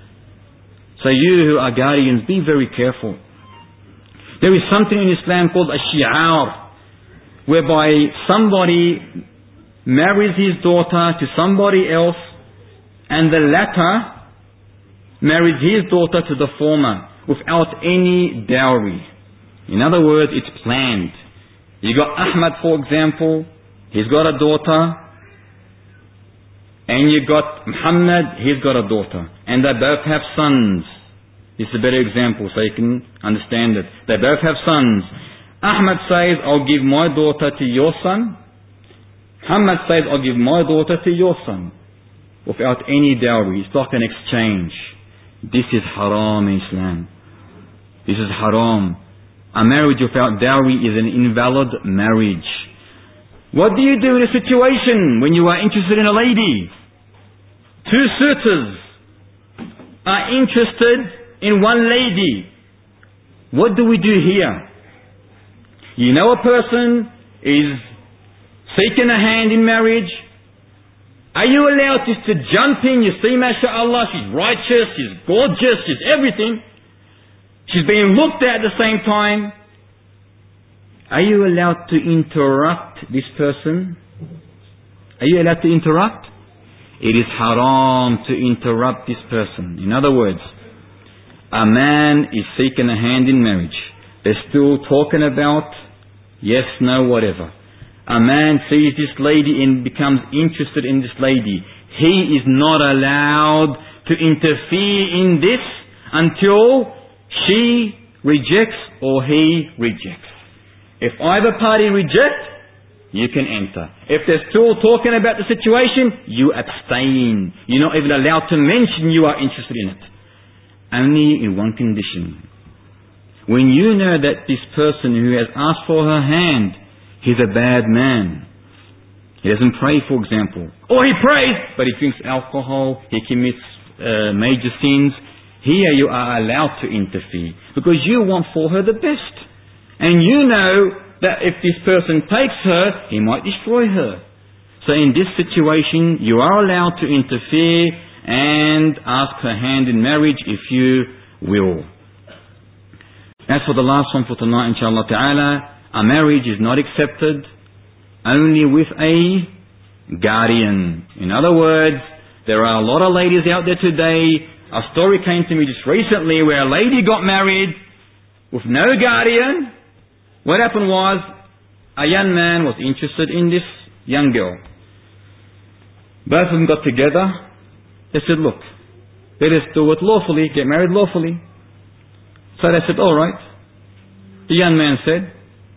So you who are guardians, be very careful. There is something in Islam called a shi'ar, whereby somebody marries his daughter to somebody else, and the latter marries his daughter to the former without any dowry. In other words, it's planned. You got Ahmad, for example, he's got a daughter, and you got Muhammad, he's got a daughter, and they both have sons. This is a better example so you can understand it. They both have sons. Ahmad says, "I'll give my daughter to your son." Muhammad says, "I'll give my daughter to your son," without any dowry. It's like an exchange. This is haram in Islam. This is haram. A marriage without dowry is an invalid marriage. What do you do in a situation when you are interested in a lady? Two suitors are interested in one lady. what do we do here? You know a person is seeking a hand in marriage. Are you allowed just to jump in? You see, mashallah, she's righteous, she's gorgeous, she's everything. She's being looked at the same time. Are you allowed to interrupt this person? Are you allowed to interrupt? It is haram to interrupt this person. In other words, a man is seeking a hand in marriage. They're still talking about yes, no, whatever. A man sees this lady and becomes interested in this lady. He is not allowed to interfere in this until she rejects or he rejects. If either party rejects, you can enter. If they're still talking about the situation, you abstain. You're not even allowed to mention you are interested in it. Only in one condition. When you know that this person who has asked for her hand, he's a bad man. He doesn't pray, for example. Or he prays, but he drinks alcohol, he commits major sins. Here you are allowed to interfere. Because you want for her the best. And you know that if this person takes her, he might destroy her. So in this situation, you are allowed to interfere and ask her hand in marriage if you will. As for the last one for tonight, inshallah ta'ala, a marriage is not accepted only with a guardian. In other words, there are a lot of ladies out there today. A story came to me just recently where a lady got married with no guardian. What happened was, a young man was interested in this young girl. Both of them got together. They said, look, let us do it lawfully, get married lawfully. So they said, alright. The young man said,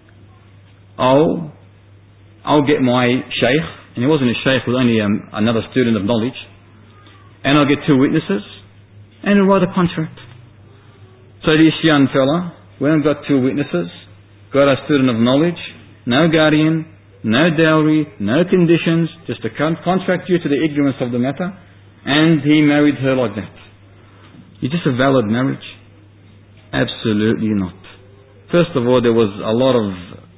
I'll get my shaykh, and he wasn't a shaykh, he was only another student of knowledge, and I'll get 2 witnesses, and I'll write a contract. So this young fella went and got 2 witnesses, got a student of knowledge, no guardian, no dowry, no conditions, just a contract due to the ignorance of the matter, and he married her like that. Is this a valid marriage? Absolutely not. First of all, there was a lot of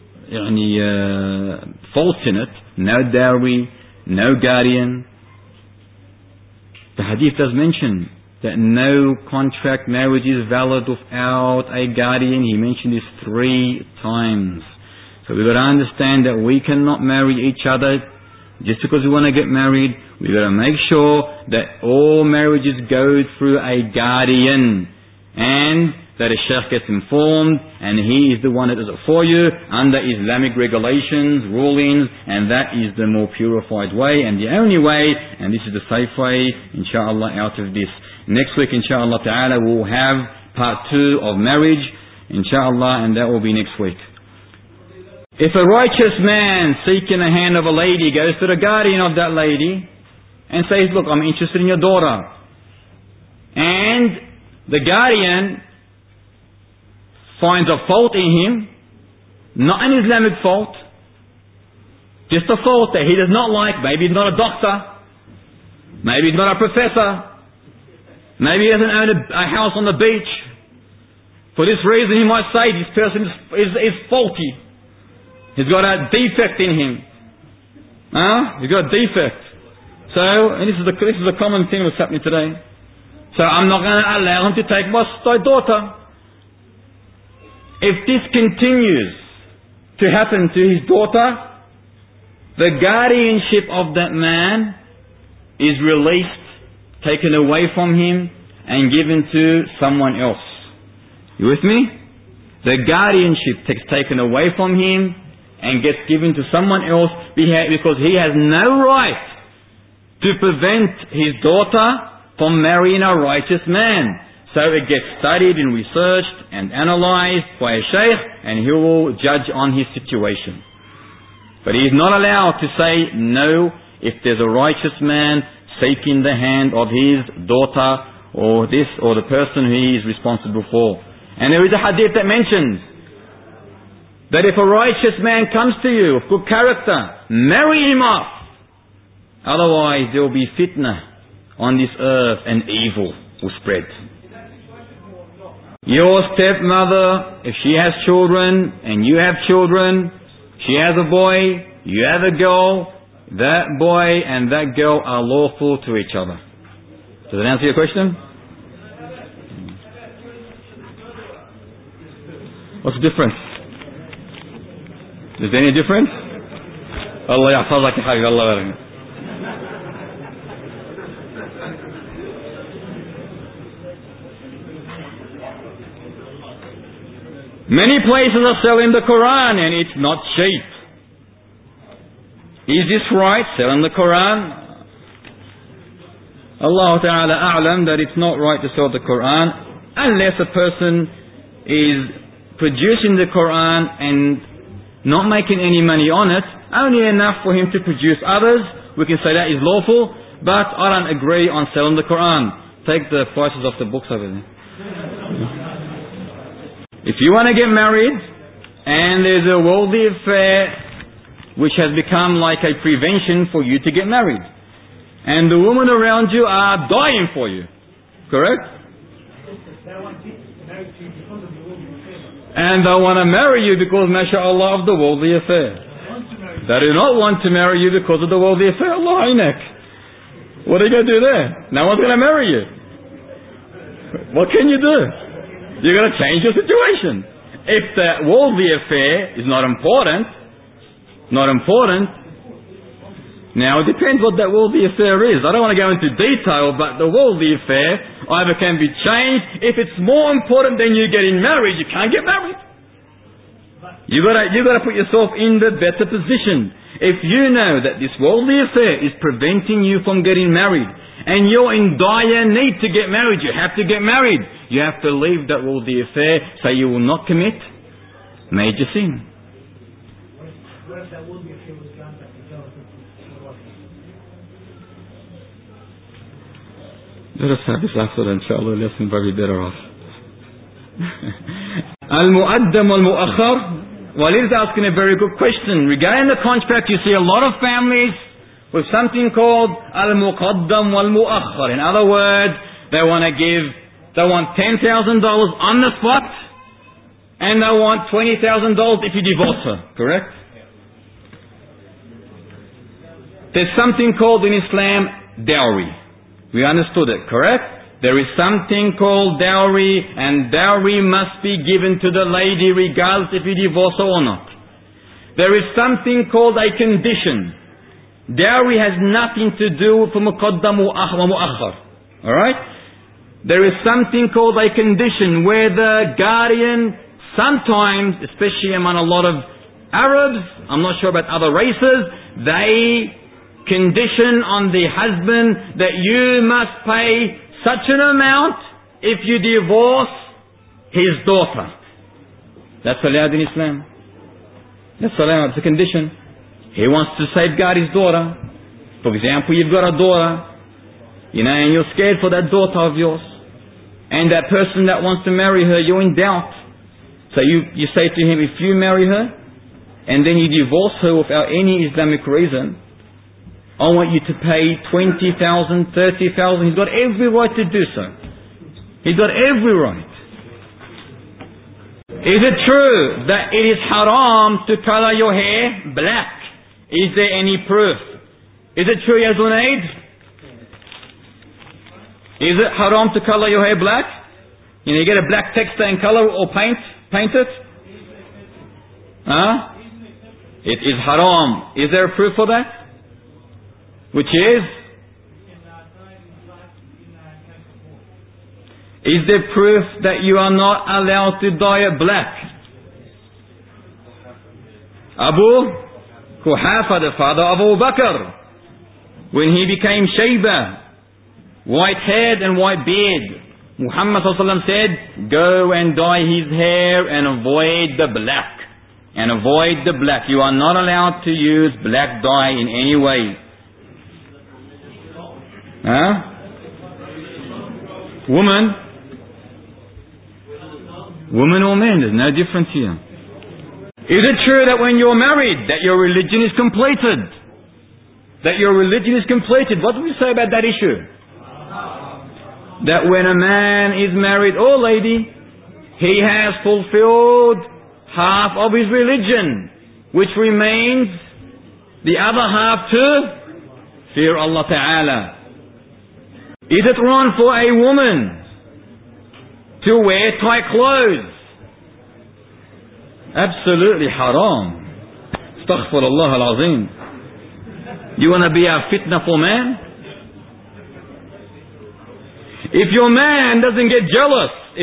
faults in it. No dowry, no guardian. The hadith does mention that no contract marriage is valid without a guardian. He mentioned this 3 times. So we've got to understand that we cannot marry each other just because we want to get married. We've got to make sure that all marriages go through a guardian and that a sheikh gets informed and he is the one that does it for you under Islamic regulations, rulings, and that is the more purified way and the only way, and this is the safe way, inshallah, out of this. Next week, inshallah ta'ala, we'll have part 2 of marriage, inshallah, and that will be next week. If a righteous man seeking the hand of a lady goes to the guardian of that lady and says, look, I'm interested in your daughter, and the guardian finds a fault in him, not an Islamic fault, just a fault that he does not like. Maybe he's not a doctor, maybe he's not a professor, maybe he doesn't own a house on the beach. For this reason he might say this person is faulty. He's got a defect in him. He's got a defect. So, and this is a common thing that's happening today. So I'm not going to allow him to take my daughter. If this continues to happen to his daughter, the guardianship of that man is released, taken away from him, and given to someone else. You with me? The guardianship gets taken away from him and gets given to someone else because he has no right to prevent his daughter from marrying a righteous man. So it gets studied and researched and analyzed by a sheikh, and he will judge on his situation. But he is not allowed to say no if there's a righteous man seeking the hand of his daughter or this or the person he is responsible for. And there is a hadith that mentions that if a righteous man comes to you of good character, marry him off. Otherwise there will be fitna on this earth and evil will spread. Your stepmother, if she has children and you have children, she has a boy, you have a girl, that boy and that girl are lawful to each other. Does that answer your question? What's the difference? Is there any difference? Allah yahfazak ya habib, Allah barak. Many places are selling the Quran and it's not cheap. Is this right, selling the Quran? Allah Ta'ala a'lam that it's not right to sell the Quran unless a person is producing the Quran and not making any money on it, only enough for him to produce others. We can say that is lawful, but I don't agree on selling the Quran. Take the prices off the books over there. If you want to get married and there's a worldly affair which has become like a prevention for you to get married, and the women around you are dying for you, correct? And they want to marry you because, mashallah, of the worldly affair. They do not want to marry you because of the worldly affair. Allah inak. What are you going to do there? No one's going to marry you. What can you do? You've got to change your situation. If the worldly affair is not important, now it depends what that worldly affair is. I don't want to go into detail, but the worldly affair either can be changed. If it's more important than you getting married, you can't get married. You got to put yourself in the better position. If you know that this worldly affair is preventing you from getting married, and you're in dire need to get married, you have to get married. You have to leave that worldly affair so you will not commit major sin. Let us have this after, inshallah, lesson probably better off. Al-Mu'addam wal-Mu'akhar. Walid is asking a very good question. Regarding the contract, you see a lot of families with something called Al-Muqaddam wal-Mu'akhar. In other words, they want $10,000 on the spot, and they want $20,000 if you divorce her, correct? There's something called in Islam dowry. We understood it, correct? There is something called dowry, and dowry must be given to the lady regardless if you divorce her or not. There is something called a condition. Dowry has nothing to do with muqaddam wa mu'akhar. Alright? There is something called a condition where the guardian, sometimes, especially among a lot of Arabs, I'm not sure about other races, they condition on the husband that you must pay such an amount if you divorce his daughter. That's allowed in Islam. That's allowed. It's a condition. He wants to safeguard his daughter. For example, you've got a daughter, and you're scared for that daughter of yours. And that person that wants to marry her, you're in doubt. So you say to him, if you marry her, and then you divorce her without any Islamic reason, I want you to pay 20,000, 30,000. He's got every right to do so. He's got every right. Is it true that it is haram to color your hair black? Is there any proof? Is it true, Ya Zunaid? Is it haram to color your hair black? You get a black texture and color or paint it? It is haram. Is there a proof for that? Which is there proof that you are not allowed to dye it black? Abu Quhafa, the father of Abu Bakr, when he became Shayba, white-haired and white-beard, Muhammad ﷺ said, go and dye his hair and avoid the black. And avoid the black. You are not allowed to use black dye in any way. Woman or man, there's no difference here. Is it true that when you're married, that your religion is completed? That your religion is completed? What do we say about that issue? That when a man is married, or lady, he has fulfilled half of his religion, which remains the other half to fear Allah Ta'ala. Is it wrong for a woman to wear tight clothes? Absolutely haram. Astaghfirullah al-Azim. You want to be a fitna for man? If your man doesn't get jealous, is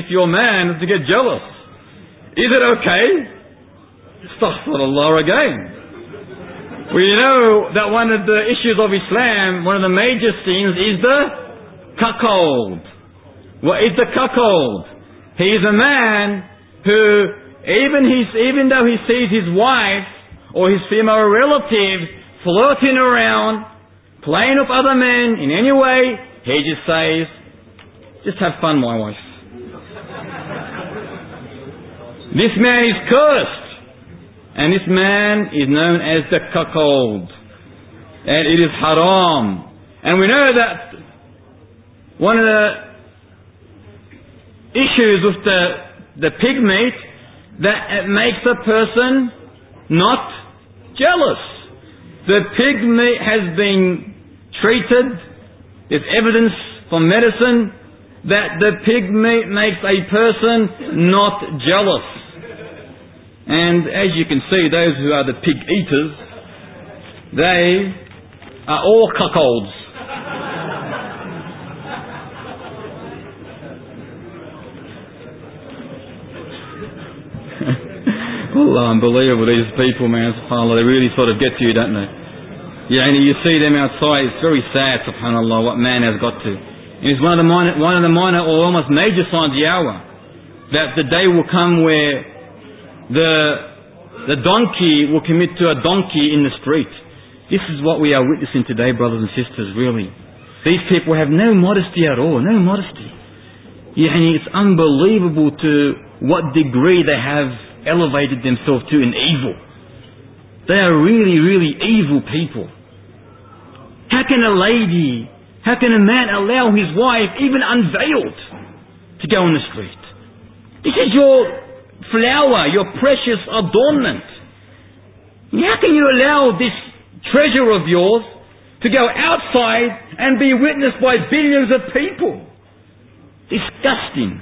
it okay? Astaghfirullah again. We know that one of the issues of Islam, one of the major sins is the cuckold. What is the cuckold? He is a man who, even though he sees his wife or his female relative flirting around, playing with other men in any way, he just says, just have fun, my wife. This man is cursed. And this man is known as the cuckold. And it is haram. And we know that one of the issues with the pig meat, that it makes a person not jealous. The pig meat has been treated, there's evidence from medicine that the pig meat makes a person not jealous. And as you can see, those who are the pig eaters, they are all cuckolds. Allah, unbelievable, these people, man, subhanAllah, they really sort of get to you, don't they? Yeah, and you see them outside, it's very sad, subhanAllah, what man has got to. And it's one of the minor or almost major signs of the hour, that the day will come where the donkey will commit to a donkey in the street. This is what we are witnessing today, brothers and sisters, really. These people have no modesty at all, no modesty. Yeah, and it's unbelievable to what degree they have elevated themselves to in evil. They are really, really evil people. How can a man allow his wife, even unveiled, to go on the street? This is your flower, your precious adornment. How can you allow this treasure of yours to go outside and be witnessed by billions of people? Disgusting.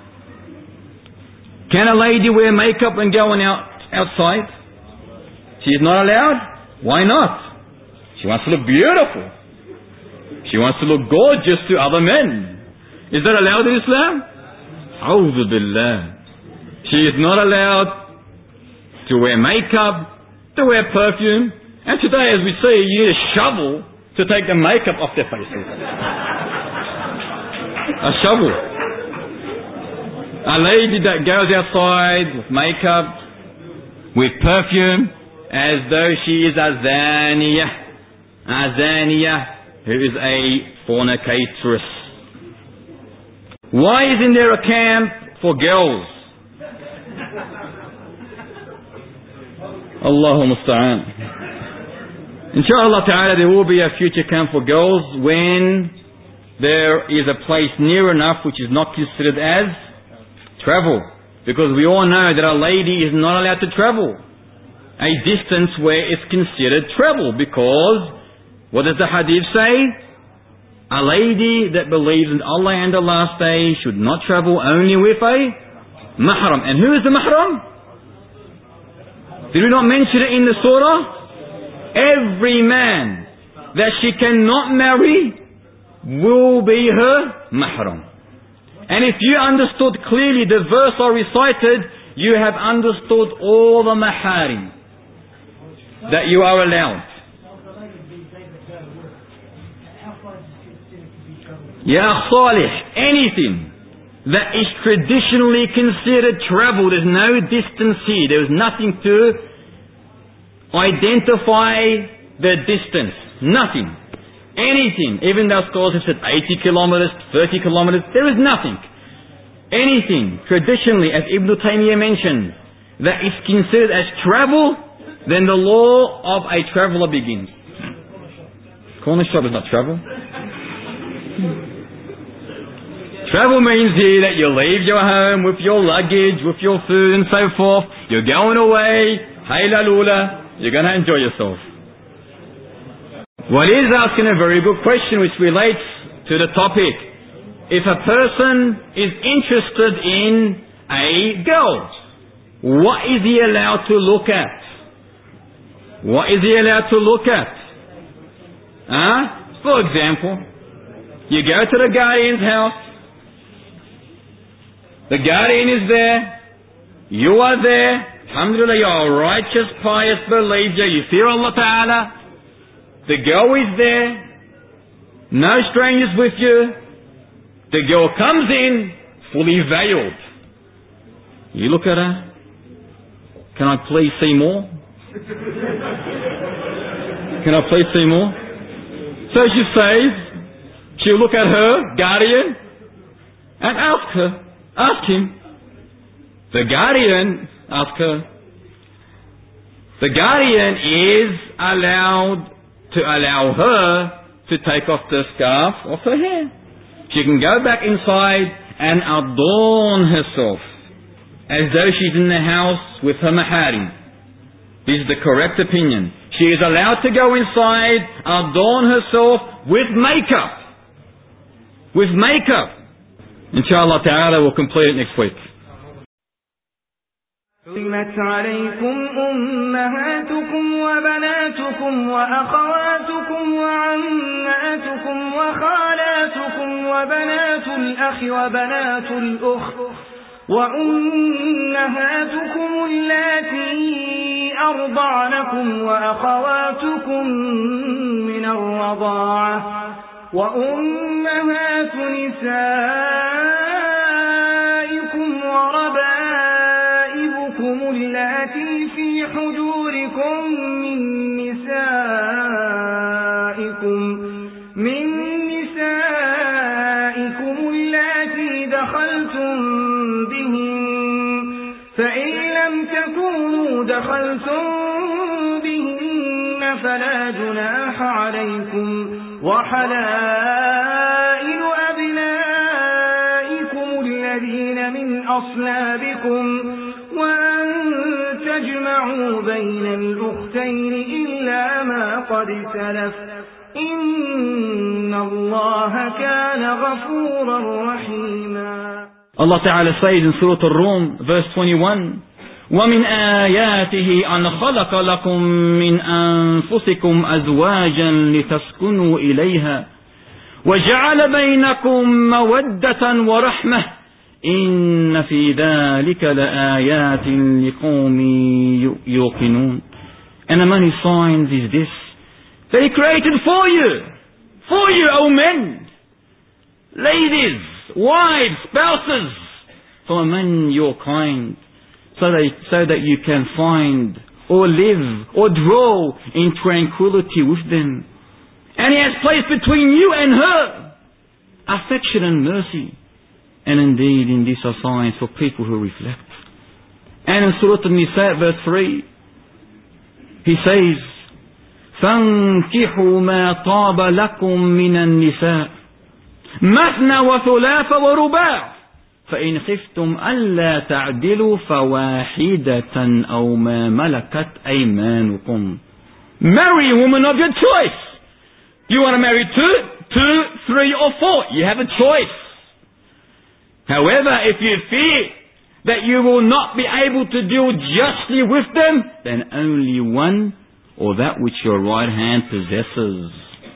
Can a lady wear makeup and go outside? She is not allowed? Why not? She wants to look beautiful. She wants to look gorgeous to other men. Is that allowed in Islam? A'udhu billah. She is not allowed to wear makeup, to wear perfume. And today, as we see, you need a shovel to take the makeup off their faces. A shovel. A lady that goes outside with makeup, with perfume, as though she is a zaniyah, who is a fornicatress. Why isn't there a camp for girls? Allahu musta'an. Inshallah ta'ala, there will be a future camp for girls when there is a place near enough which is not considered as travel. Because we all know that a lady is not allowed to travel a distance where it's considered travel. Because, what does the hadith say? A lady that believes in Allah and the last day should not travel only with a mahram. And who is the mahram? Did we not mention it in the surah? Every man that she cannot marry will be her mahram. And if you understood clearly the verse I recited, you have understood all the maharim that you are allowed. Ya Salih, anything that is traditionally considered travel, there's no distance here, there's nothing to identify the distance, nothing. Anything, even though scholars have said 80 kilometers, 30 kilometers, there is nothing. Anything, traditionally, as Ibn Taymiyyah mentioned, that is considered as travel, then the law of a traveller begins. Corner shop is not travel. Travel means here that you leave your home with your luggage, with your food and so forth. You're going away. Hey la lula. You're going to enjoy yourself. Well, he's asking a very good question which relates to the topic. If a person is interested in a girl, what is he allowed to look at? What is he allowed to look at? For example, you go to the guardian's house. The guardian is there. You are there. Alhamdulillah, you are a righteous, pious believer. You fear Allah Ta'ala. The girl is there. No strangers with you. The girl comes in fully veiled. You look at her. Can I please see more? Can I please see more? So she says, she'll look at her guardian and ask him. The guardian asks her. The guardian is allowed to allow her to take off the scarf off her hair. She can go back inside and adorn herself as though she's in the house with her maharim. This is the correct opinion. She is allowed to go inside, adorn herself with makeup. With makeup. Inshallah ta'ala, we'll complete it next week. حرمت عليكم أمهاتكم وبناتكم وأخواتكم وعماتكم وخالاتكم وبنات الأخ وبنات الأخت وأمهاتكم اللاتي أرضعنكم وأخواتكم من الرضاعة وأمهات نسائكم وربائبكم اللاتي في حجوركم من نسائكم اللاتي دخلتم بهن فإن لم تكونوا دخلتم بهن فلا جناح عليكم وحلائل أبنائكم الذين من أصلابكم وأن تجمعوا بين الأختين إلا ما قد سلف إن الله كان غفورا رحيما. Allah Ta'ala says in Surah Al-Rum, verse 21, وَمِنْ آيَاتِهِ أَنْ خَلَقَ لَكُم مِّنْ أَنفُسِكُمْ أَزْوَاجًا لِتَسْكُنُوا إِلَيْهَا وَجَعَلَ بَيْنَكُم مَّوَدَّةً وَرَحْمَةً إِنَّ فِي ذَلِكَ لَآيَاتٍ لِقَوْمٍ يُوقِنُونَ. And among his signs is this, that he created for you, O men, ladies, wives, spouses, from among your kind, so that you can find or live or dwell in tranquility with them. And he has placed between you and her affection and mercy. And indeed, in this are signs for people who reflect. And in Surah An-Nisa, verse 3, he says, فَانْكِحُوا مَا طَابَ لَكُم مِّنَ النِّسَاءِ مَثْنَى وَثُلَاثَ وَرُبَاعَ فَإِنْ خِفْتُمْ أَلَّا تَعْدِلُوا فَوَاحِدَةً أَوْ مَا مَلَكَتْ أَيْمَانُكُمْ. Marry a woman of your choice. You want to marry 2, 3 or 4. You have a choice. However, if you fear that you will not be able to deal justly with them, then only one, or that which your right hand possesses.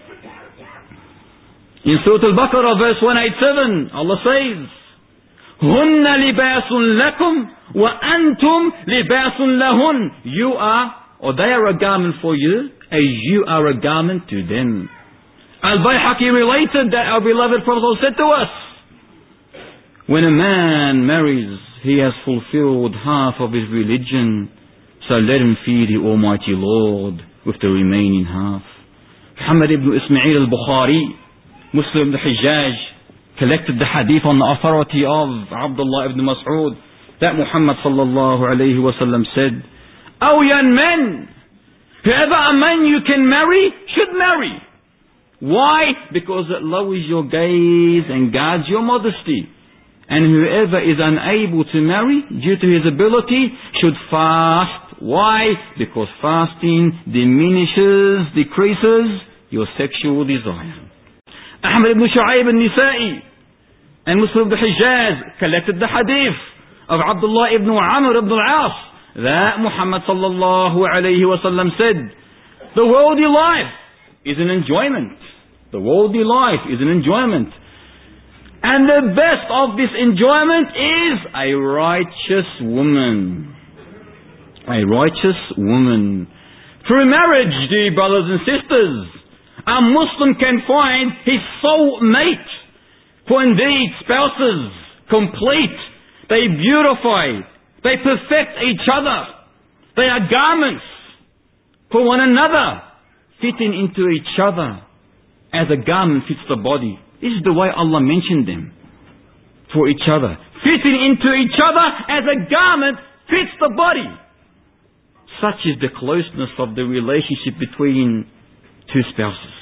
In Surah Al-Baqarah, verse 187, Allah says, هُنَّ لِبَاسٌ لَكُمْ وَأَنْتُمْ لِبَاسٌ لَهُنْ. You are, or they are a garment for you, as you are a garment to them. Al-Bayhaqi related that our beloved Prophet said to us, when a man marries, he has fulfilled half of his religion, so let him fear the Almighty Lord with the remaining half. Muhammad ibn Ismail al-Bukhari, Muslim ibn Hijjaj, collected the hadith on the authority of Abdullah ibn Mas'ud, that Muhammad sallallahu alayhi wa sallam said, O young men, whoever among you can marry, should marry. Why? Because it lowers your gaze and guards your modesty. And whoever is unable to marry due to his ability should fast. Why? Because fasting decreases your sexual desire. Ahmad ibn Shu'ayb al-Nisa'i and Muslim ibn Hijaz collected the hadith of Abdullah ibn Amr ibn al-As that Muhammad sallallahu alayhi wa sallam said, the worldly life is an enjoyment. The worldly life is an enjoyment. And the best of this enjoyment is a righteous woman. A righteous woman. Through marriage, dear brothers and sisters, a Muslim can find his soul mate. For indeed, spouses complete. They beautify. They perfect each other. They are garments for one another, fitting into each other as a garment fits the body. This is the way Allah mentioned them. For each other. Fitting into each other as a garment fits the body. Such is the closeness of the relationship between two spouses.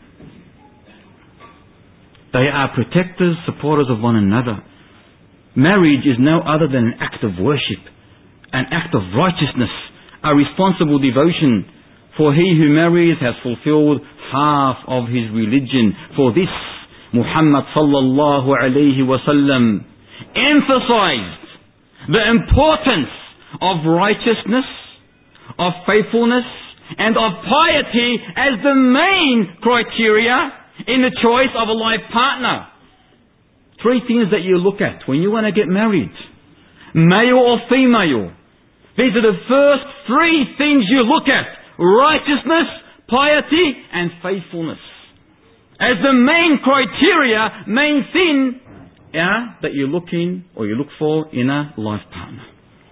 They are protectors, supporters of one another. Marriage is no other than an act of worship, an act of righteousness, a responsible devotion. For he who marries has fulfilled half of his religion. For this, Muhammad sallallahu alayhi wa sallam emphasized the importance of righteousness, of faithfulness, and of piety as the main criteria in the choice of a life partner. 3 things that you look at when you want to get married. Male or female. These are the first 3 things you look at. Righteousness, piety, and faithfulness. As the main criteria, main thing that you look in or you look for in a life partner.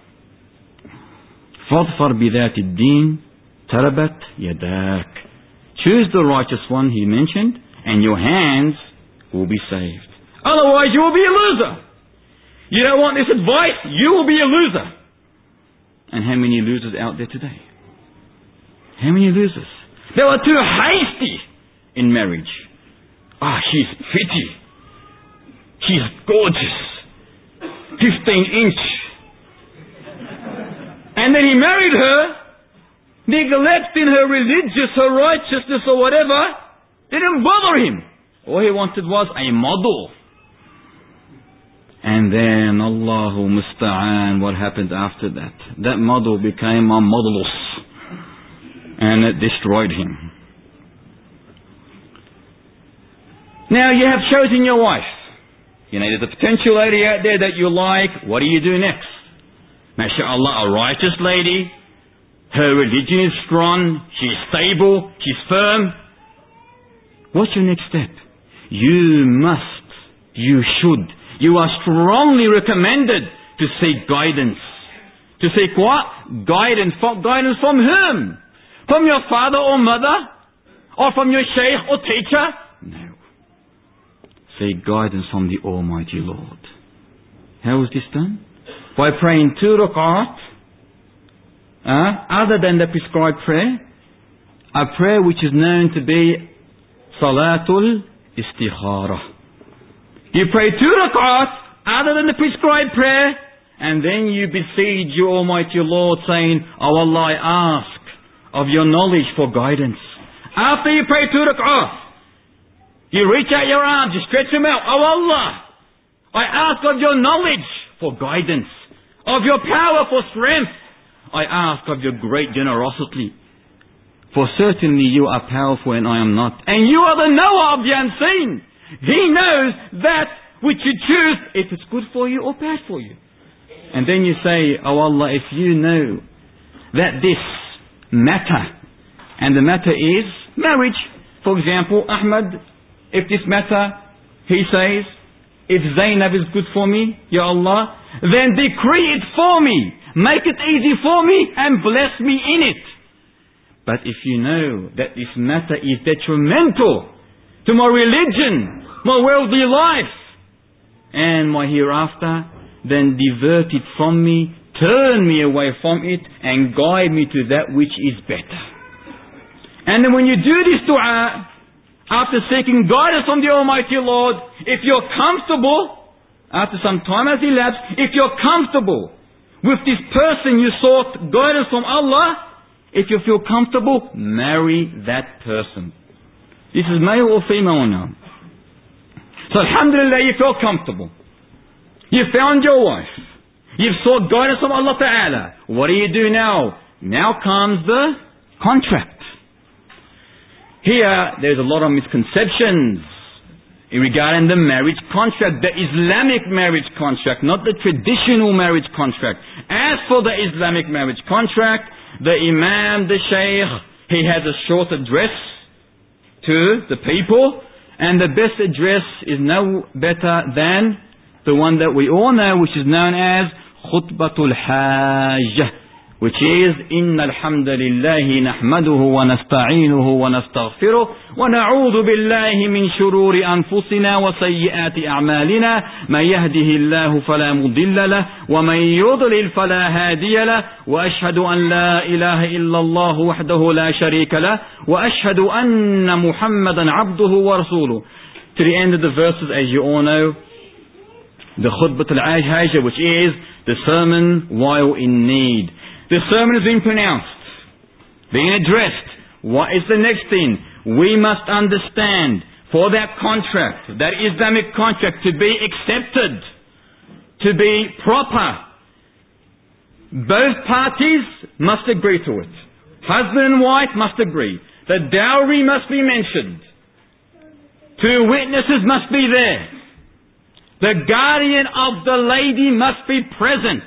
فَاظْفَرْ بِذَاتِ الدِّينِ تَرَبَتْ يَدَاكَ. Choose the righteous one he mentioned, and your hands will be saved. Otherwise you will be a loser. You don't want this advice, you will be a loser. And how many losers out there today? How many losers? They were too hasty in marriage. She's pretty. She's gorgeous. 15-inch. And then he married her, neglecting her religious, her righteousness or whatever. Didn't bother him. All he wanted was a model. And then, Allahu Musta'an, what happened after that? That model became a modelus. And it destroyed him. Now you have chosen your wife. You know, there's a potential lady out there that you like. What do you do next? MashaAllah, a righteous lady. Her religion is strong. She's stable. She's firm. What's your next step? You should. You are strongly recommended to seek guidance. To seek what? Guidance. Guidance from whom? From your father or mother? Or from your sheikh or teacher? No. Seek guidance from the Almighty Lord. How is this done? By praying 2 rak'at, other than the prescribed prayer, a prayer which is known to be Salatul Istikhara. You pray 2 rak'at, other than the prescribed prayer, and then you beseech your Almighty Lord saying, Oh Allah, I ask of your knowledge for guidance. After you pray 2 rak'at, you reach out your arms, you stretch them out. Oh Allah, I ask of your knowledge for guidance, of your power for strength. I ask of your great generosity. For certainly you are powerful and I am not. And you are the knower of the unseen. He knows that which you choose, if it's good for you or bad for you. And then you say, Oh Allah, if you know that this matter, and the matter is marriage. For example, Ahmad, if this matter, he says, if Zainab is good for me, Ya Allah, then decree it for me. Make it easy for me and bless me in it. But if you know that this matter is detrimental to my religion, my worldly life, and my hereafter, then divert it from me, turn me away from it, and guide me to that which is better. And then when you do this dua, after seeking guidance from the Almighty Lord, if you're comfortable, after some time has elapsed, if you're comfortable with this person you sought guidance from Allah, if you feel comfortable, marry that person. This is male or female now. So alhamdulillah, you feel comfortable. You found your wife. You've sought guidance from Allah Ta'ala. What do you do now? Now comes the contract. Here, there's a lot of misconceptions regarding the marriage contract, the Islamic marriage contract, not the traditional marriage contract. As for the Islamic marriage contract, the Imam, the Shaykh, he has a short address to the people, and the best address is no better than the one that we all know, which is known as Khutbatul Hajjah, which is إن الحمد لله نحمده ونستعينه ونستغفره ونعوذ بالله من شرور أنفسنا وسيئات أعمالنا من يهده الله فلا مضل له ومن يضلل فلا هادي له وأشهد أن لا إله إلا الله وحده لا شريك له وأشهد أن محمدا عبده ورسوله. To the end of the verses, as you all know, the Khutbatul Hajjah, which is the sermon while in need. The sermon has been pronounced, being addressed. What is the next thing? We must understand, for that contract, that Islamic contract, to be accepted, to be proper, both parties must agree to it. Husband and wife must agree. The dowry must be mentioned. 2 witnesses must be there. The guardian of the lady must be present.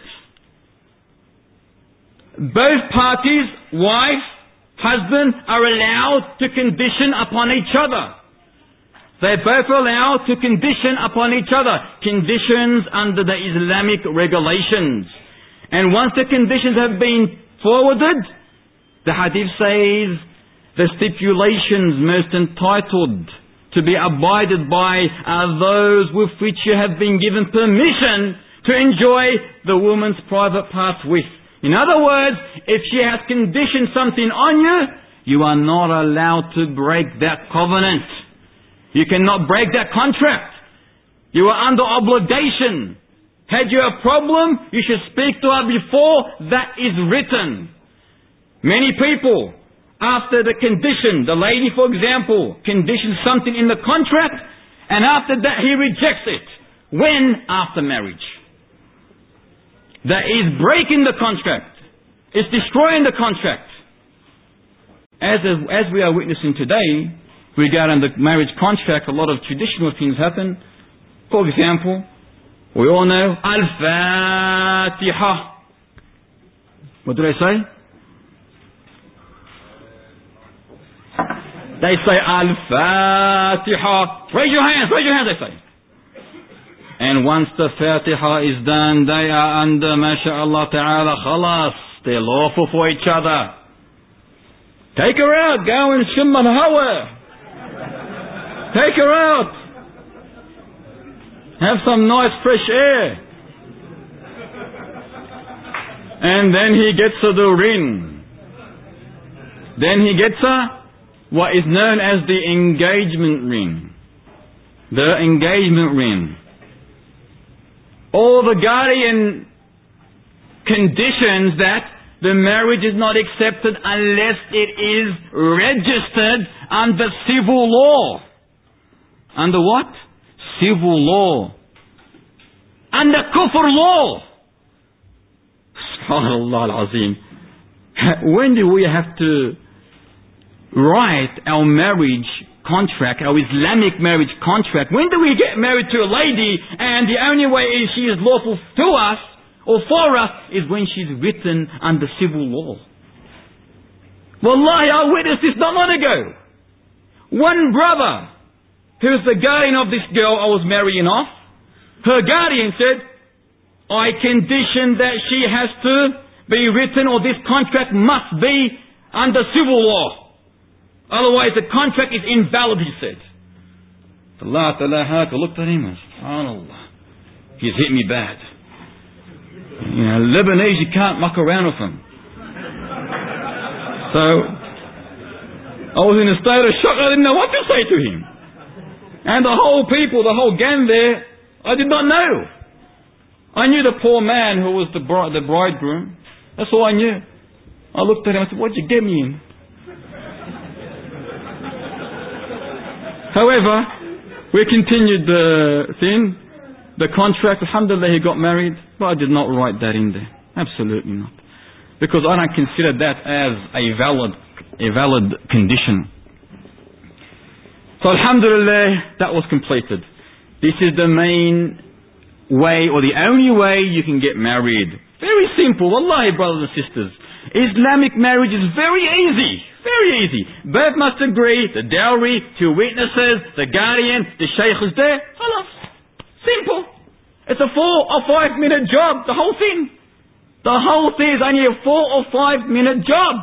Both parties, wife, husband, are allowed to condition upon each other. They're both allowed to condition upon each other. Conditions under the Islamic regulations. And once the conditions have been forwarded, the hadith says, the stipulations most entitled to be abided by are those with which you have been given permission to enjoy the woman's private parts with. In other words, if she has conditioned something on you, you are not allowed to break that covenant. You cannot break that contract. You are under obligation. Had you a problem, you should speak to her before that is written. Many people, after the condition, the lady, for example, conditions something in the contract, and after that he rejects it. When? After marriage. That is breaking the contract. It's destroying the contract. As we are witnessing today, regarding the marriage contract, a lot of traditional things happen. For example, we all know Al-Fatiha. What do they say? They say Al-Fatiha. Raise your hands, they say. And once the Fatiha is done, they are under, mashallah ta'ala, khalas. They're lawful for each other. Take her out, go and shimma hawa. Take her out. Have some nice fresh air. And then he gets her the ring. Then he gets her what is known as the engagement ring. The engagement ring. All the guardian conditions that the marriage is not accepted unless it is registered under civil law. Under what? Civil law. Under kufr law. SubhanAllah al-Azim. When do we have to write our marriage contract, our Islamic marriage contract? When do we get married to a lady and the only way she is lawful to us or for us is when she's written under civil law? Wallahi, I witnessed this not long ago. One brother, who's the guardian of this girl I was marrying off, her guardian said, I condition that she has to be written, or this contract must be under civil law. Otherwise the contract is invalid, he said. Allah Ta'ala looked at him and SubhanAllah, he's hit me bad. You know, Lebanese, you can't muck around with him. So, I was in a state of shock. I didn't know what to say to him. And the whole people, the whole gang there, I did not know. I knew the poor man who was the bridegroom. That's all I knew. I looked at him and said, "What'd you get me in?" However, we continued the contract. Alhamdulillah, he got married, but I did not write that in there. Absolutely not. Because I don't consider that as a valid condition. So alhamdulillah, that was completed. This is the main way, or the only way you can get married. Very simple. Wallahi, brothers and sisters. Islamic marriage is very easy. Very easy. Both must agree, the dowry, 2 witnesses, the guardian, the sheikh is there. Khalas. Simple. It's a 4 or 5 minute job, the whole thing. The whole thing is only a 4 or 5 minute job.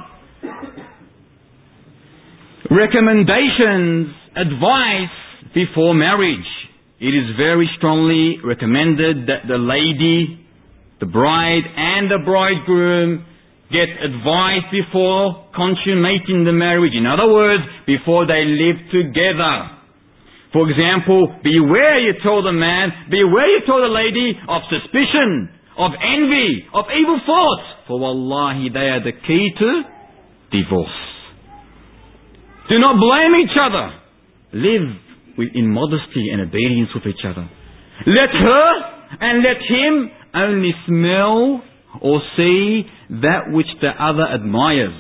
Recommendations, advice before marriage. It is very strongly recommended that the lady, the bride and the bridegroom get advice before consummating the marriage. In other words, before they live together. For example, beware, you told the man, beware, you told the lady, of suspicion, of envy, of evil thoughts. For wallahi, they are the key to divorce. Do not blame each other. Live in modesty and obedience with each other. Let her and let him only smell or see that which the other admires.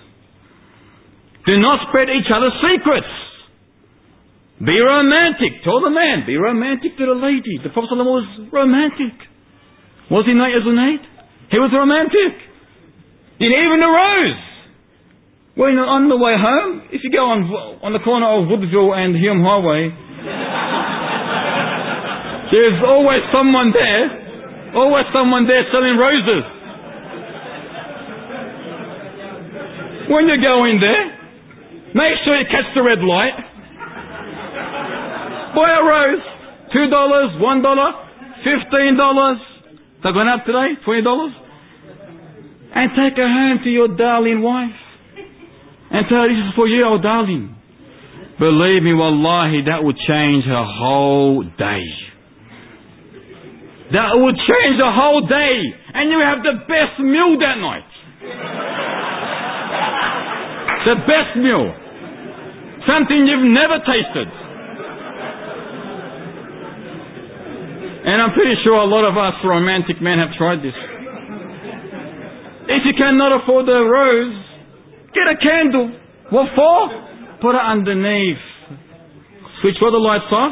Do not spread each other's secrets. Be romantic. Tell the man, be romantic to the lady. The Prophet ﷺ was romantic. Was he not, Zunayd? He was romantic. Even the rose. When on the way home, if you go on the corner of Woodville and Hume Highway, there's always someone there selling roses. When you go in there, make sure you catch the red light. Buy a rose. $2, $1, $15. They've gone up today, $20. And take her home to your darling wife. And tell her, this is for you, oh darling. Believe me, wallahi, that would change her whole day. That would change the whole day. And you have the best meal that night. The best meal. Something you've never tasted. And I'm pretty sure a lot of us romantic men have tried this. If you cannot afford a rose, get a candle. What for? Put it underneath. Switch all the lights off.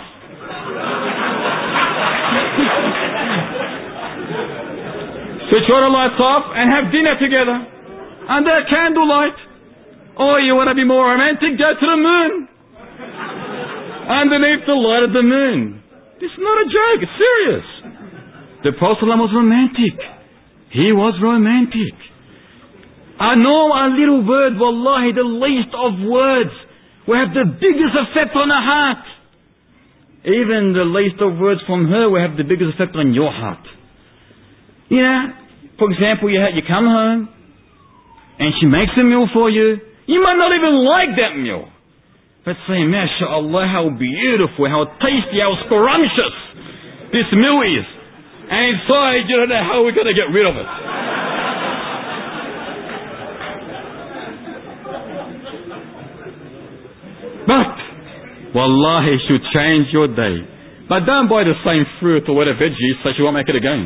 Switch all the lights off and have dinner together under candlelight. Or you want to be more romantic, go to the moon. Underneath the light of the moon. This is not a joke, it's serious. The Prophet ﷺ was romantic. He was romantic. I know a little word, wallahi, the least of words will have the biggest effect on her heart. Even the least of words from her will have the biggest effect on your heart. You know, for example, you come home and she makes a meal for you. You might not even like that meal. But say, MashaAllah, how beautiful, how tasty, how scrumptious this meal is. And inside, you don't know how we're going to get rid of it. But, wallahi, it should change your day. But don't buy the same fruit or whatever veggies so she won't make it again.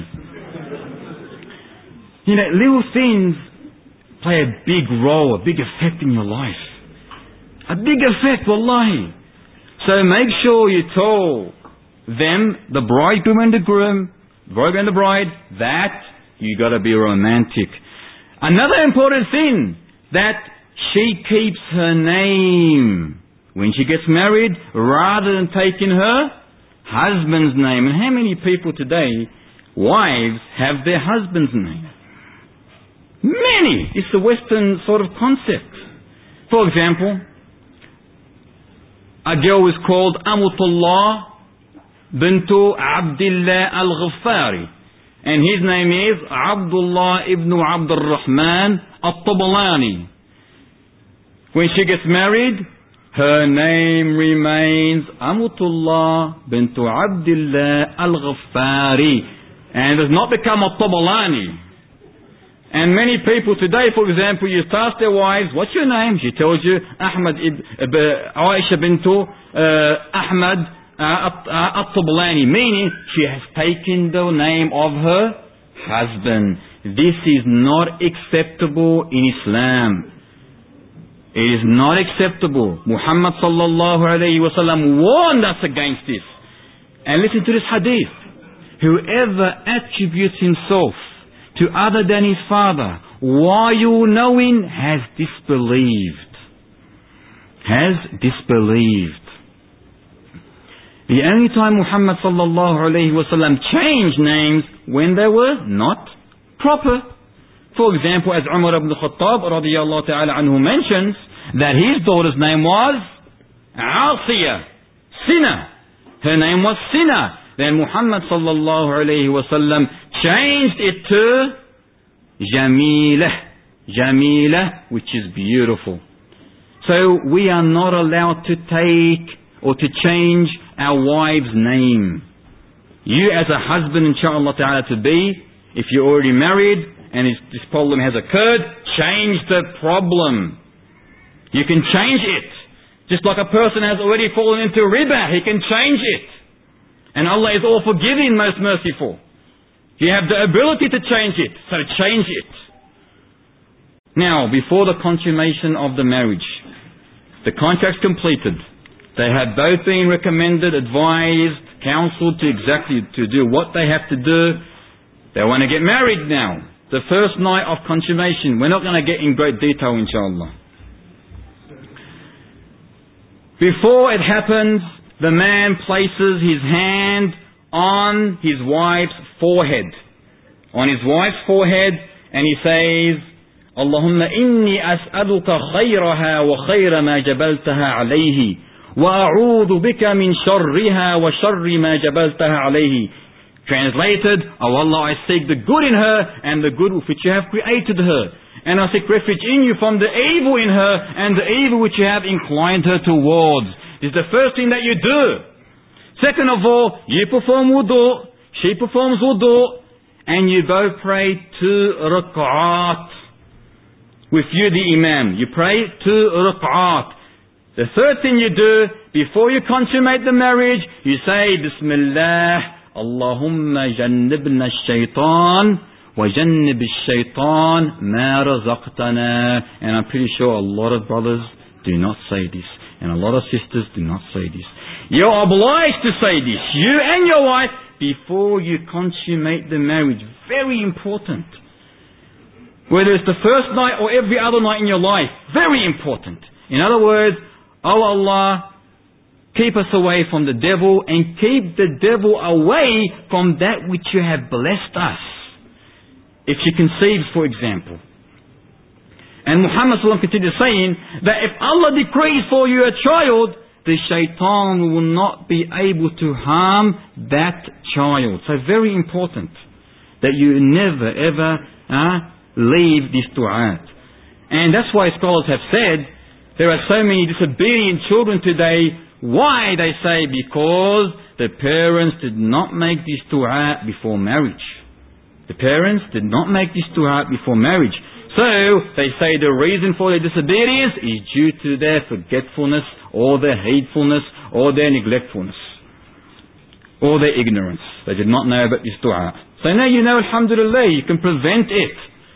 You know, little things play a big role, a big effect in your life. A big effect, wallahi. So make sure you tell them, the bridegroom and the groom, the bridegroom and the bride, that you got to be romantic. Another important thing, that she keeps her name when she gets married, rather than taking her husband's name. And how many people today, wives, have their husband's name? Many. It's a Western sort of concept. For example, a girl is called Amutullah bintu Abdullah al-Ghaffari. And his name is Abdullah ibn Abdul Rahman al-Tabalani. When she gets married, her name remains Amutullah bintu Abdullah al-Ghaffari, and does not become a Tabalani. And many people today, for example, you ask their wives, what's your name? She tells you, Aisha bintu Ahmad al-Tabalani, meaning she has taken the name of her husband. This is not acceptable in Islam. It is not acceptable. Muhammad sallallahu alayhi wa sallam warned us against this. And listen to this hadith. Whoever attributes himself to other than his father, while knowing, has disbelieved. Has disbelieved. The only time Muhammad sallallahu alayhi wa sallam changed names when they were not proper. For example, as Umar ibn Khattab radiyallahu ta'ala anhu mentions, that his daughter's name was Asiya, sinner. Her name was Sinner. Then Muhammad sallallahu alayhi wa sallam changed it to Jamila. Jamila, which is beautiful. So we are not allowed to take or to change our wife's name. You as a husband, inshaAllah ta'ala, to be, if you're already married and this problem has occurred, change the problem. You can change it. Just like a person has already fallen into riba, he can change it. And Allah is all forgiving, most merciful. You have the ability to change it, so change it. Now, before the consummation of the marriage, the contract's completed. They have both been recommended, advised, counseled to do what they have to do. They want to get married now. The first night of consummation. We're not going to get in great detail, inshallah. Before it happens, the man places his hand on his wife's forehead. On his wife's forehead, and he says, Allahumma inni as'aluka khayraha wa khayra ma jabaltaha alayhi, wa a'udhu bika min sharriha wa sharri ma jabaltaha alayhi. Translated, O Allah, I seek the good in her and the good which you have created her. And I seek refuge in you from the evil in her and the evil which you have inclined her towards. This is the first thing that you do. Second of all, you perform wudu, she performs wudu, and you both pray 2 rak'at. With you the imam, you pray 2 rak'at. The third thing you do, before you consummate the marriage, you say, Bismillah, Allahumma jannibna ash-shaytan wa jannib ash-shaytan ma razaqtana. And I'm pretty sure a lot of brothers do not say this. And a lot of sisters do not say this. You're obliged to say this, you and your wife, before you consummate the marriage. Very important. Whether it's the first night or every other night in your life. Very important. In other words, Oh Allah, keep us away from the devil and keep the devil away from that which you have blessed us. If she conceives, for example. And Muhammad sallallahu alaihi wasallam continued saying that if Allah decrees for you a child, the shaitan will not be able to harm that child. So very important that you never ever leave this dua. And that's why scholars have said there are so many disobedient children today. Why? They say because the parents did not make this dua before marriage. The parents did not make this dua before marriage. So, they say the reason for their disobedience is due to their forgetfulness, or their hatefulness, or their neglectfulness, or their ignorance. They did not know about this dua. So now you know, alhamdulillah, you can prevent it.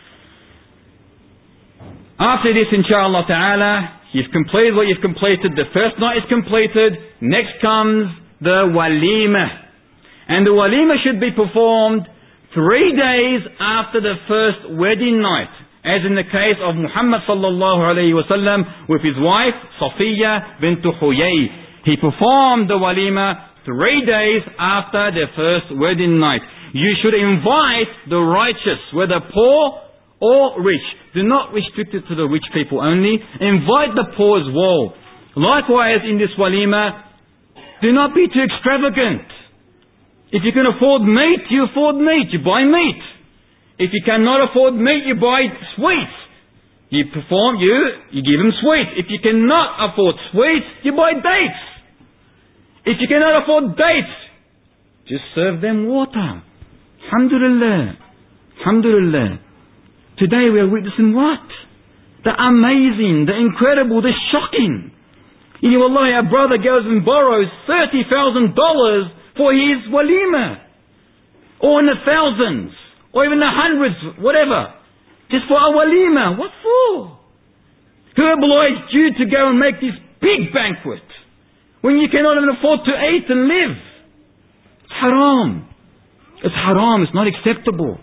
After this, inshaAllah ta'ala, you've completed what you've completed. The first night is completed. Next comes the walima. And the walima should be performed 3 days after the first wedding night. As in the case of Muhammad sallallahu alayhi wa sallam with his wife, Safiya bint Huyay. He performed the walima 3 days after their first wedding night. You should invite the righteous, whether poor or rich. Do not restrict it to the rich people only. Invite the poor as well. Likewise, in this walima, do not be too extravagant. If you can afford meat, you afford meat. You buy meat. If you cannot afford meat, you buy sweets. You perform, you give them sweets. If you cannot afford sweets, you buy dates. If you cannot afford dates, just serve them water. Alhamdulillah. Alhamdulillah. Today we are witnessing what? The amazing, the incredible, the shocking. You know, wallahi, our brother goes and borrows $30,000 for his walima. Or in the thousands. Or even the hundreds, whatever. Just for a walima. What for? Who obliged you to go and make this big banquet when you cannot even afford to eat and live? It's haram. It's haram. It's not acceptable.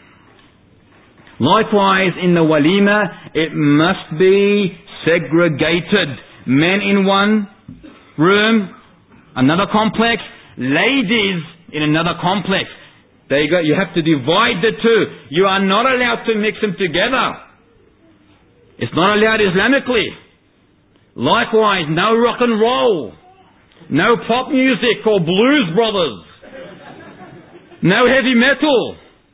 Likewise, in the walima, it must be segregated. Men in one room, another complex, ladies in another complex. There you go. You have to divide the two. You are not allowed to mix them together. It's not allowed Islamically. Likewise, no rock and roll. No pop music or blues brothers. No heavy metal.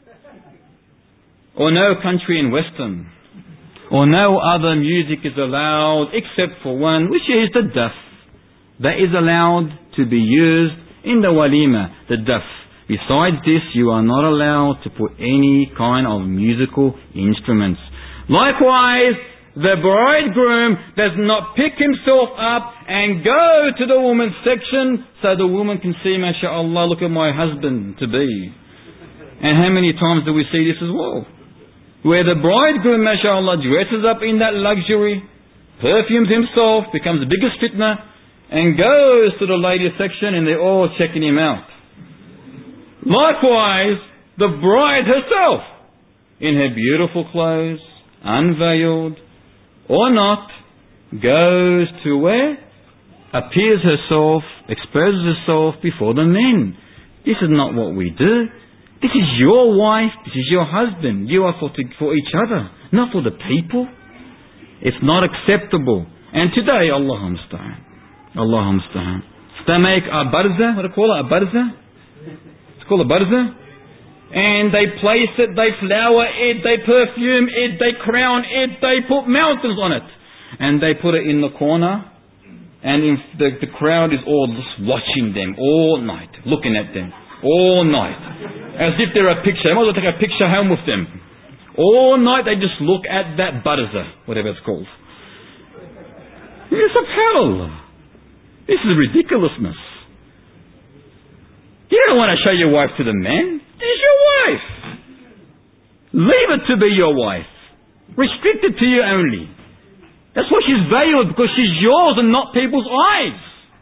Or no country and western. Or no other music is allowed except for one, which is the daf. That is allowed to be used in the walima, the daf. Besides this, you are not allowed to put any kind of musical instruments. Likewise, the bridegroom does not pick himself up and go to the woman's section so the woman can see, mashallah, look at my husband to be. And how many times do we see this as well? Where the bridegroom, mashallah, dresses up in that luxury, perfumes himself, becomes the biggest fitna, and goes to the ladies section and they're all checking him out. Likewise, the bride herself, in her beautiful clothes, unveiled or not, goes to where? Appears herself, exposes herself before the men. This is not what we do. This is your wife, this is your husband. You are for each other, not for the people. It's not acceptable. And today, Allah musta'an. Allah musta'an. They make a barza, what do you call it? A barza? It's called a barza. And they place it, they flower it, they perfume it, they crown it, they put mountains on it. And they put it in the corner. And the crowd is all just watching them all night, looking at them all night. As if they're a picture. They might as well take a picture home with them. All night they just look at that barza, whatever it's called. Yes, subhanallah. This is ridiculousness. You don't want to show your wife to the men. This is your wife. Leave it to be your wife. Restrict it to you only. That's why she's valued, because she's yours and not people's eyes.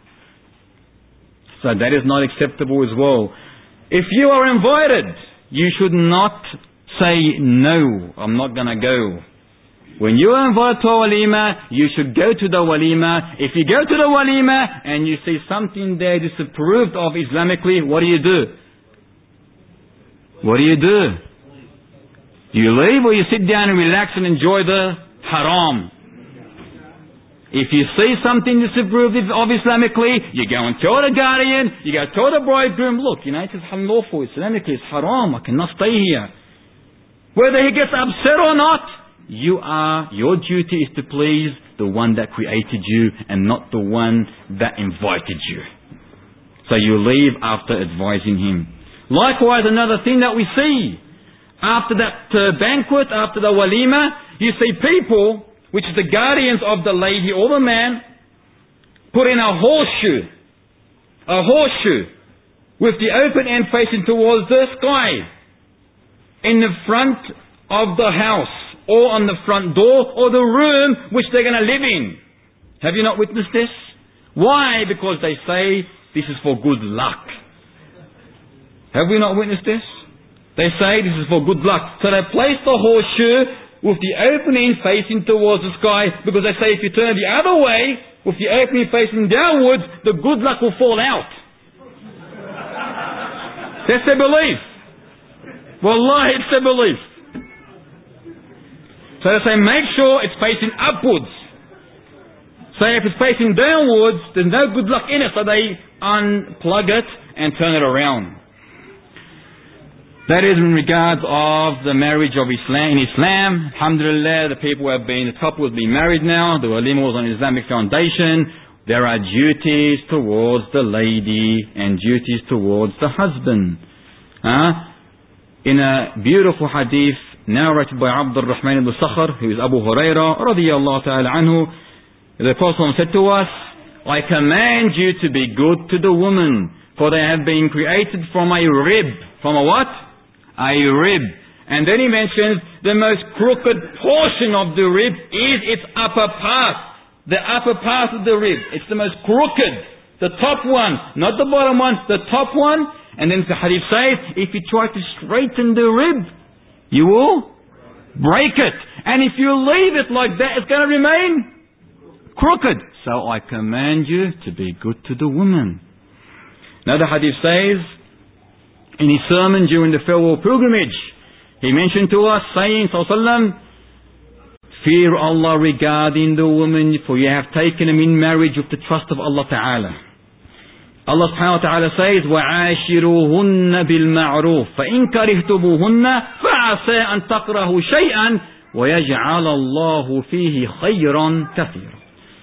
So that is not acceptable as well. If you are invited, you should not say, no, I'm not going to go. When you are invited to a walima, you should go to the walima. If you go to the walima and you see something there disapproved of Islamically, what do you do? What do you do? You leave, or you sit down and relax and enjoy the haram? If you see something disapproved of Islamically, you go and tell the guardian, you go tell the bridegroom, look, it is unlawful, Islamically, it's haram, I cannot stay here. Whether he gets upset or not, your duty is to please the one that created you and not the one that invited you. So you leave after advising him. Likewise, another thing that we see, after that banquet, after the walima, you see people, which is the guardians of the lady or the man, put in a horseshoe with the open end facing towards the sky in the front of the house or on the front door or the room which they're going to live in. Have you not witnessed this? Why? Because they say this is for good luck. Have we not witnessed this? They say this is for good luck. So they place the horseshoe with the opening facing towards the sky, because they say if you turn the other way, with the opening facing downwards, the good luck will fall out. That's their belief. Wallahi, it's their belief. So they say make sure it's facing upwards. So if it's facing downwards, there's no good luck in it, so they unplug it and turn it around. That is in regards of the marriage of Islam. In Islam, alhamdulillah, the couple has been married now. The walima was on Islamic foundation. There are duties towards the lady and duties towards the husband. In a beautiful hadith narrated by Abdul Rahman ibn Sakhr, who is Abu Hurairah radiyallahu ta'ala anhu, the Prophet said to us, I command you to be good to the woman, for they have been created from a rib. From a what? A rib. And then he mentions the most crooked portion of the rib is its upper part. The upper part of the rib. It's the most crooked. The top one. Not the bottom one. The top one. And then the hadith says, if you try to straighten the rib, you will break it. And if you leave it like that, it's going to remain crooked. So I command you to be good to the woman. Now the hadith says, in his sermon during the farewell pilgrimage, he mentioned to us, saying, Sallallahu, fear Allah regarding the woman, for you have taken them in marriage with the trust of Allah Ta'ala. Allah Subhanahu wa Ta'ala says, وَعَاشِرُوهُنَّ بِالْمَعْرُوفِ فَإِنْ كَرِهْتُمُوهُنَّ فَعَسَىٰ أَنْ تَكْرَهُوا شَيْئًا وَيَجْعَلَ اللَّهُ فِيهِ خَيْرًا كَثِيرًا.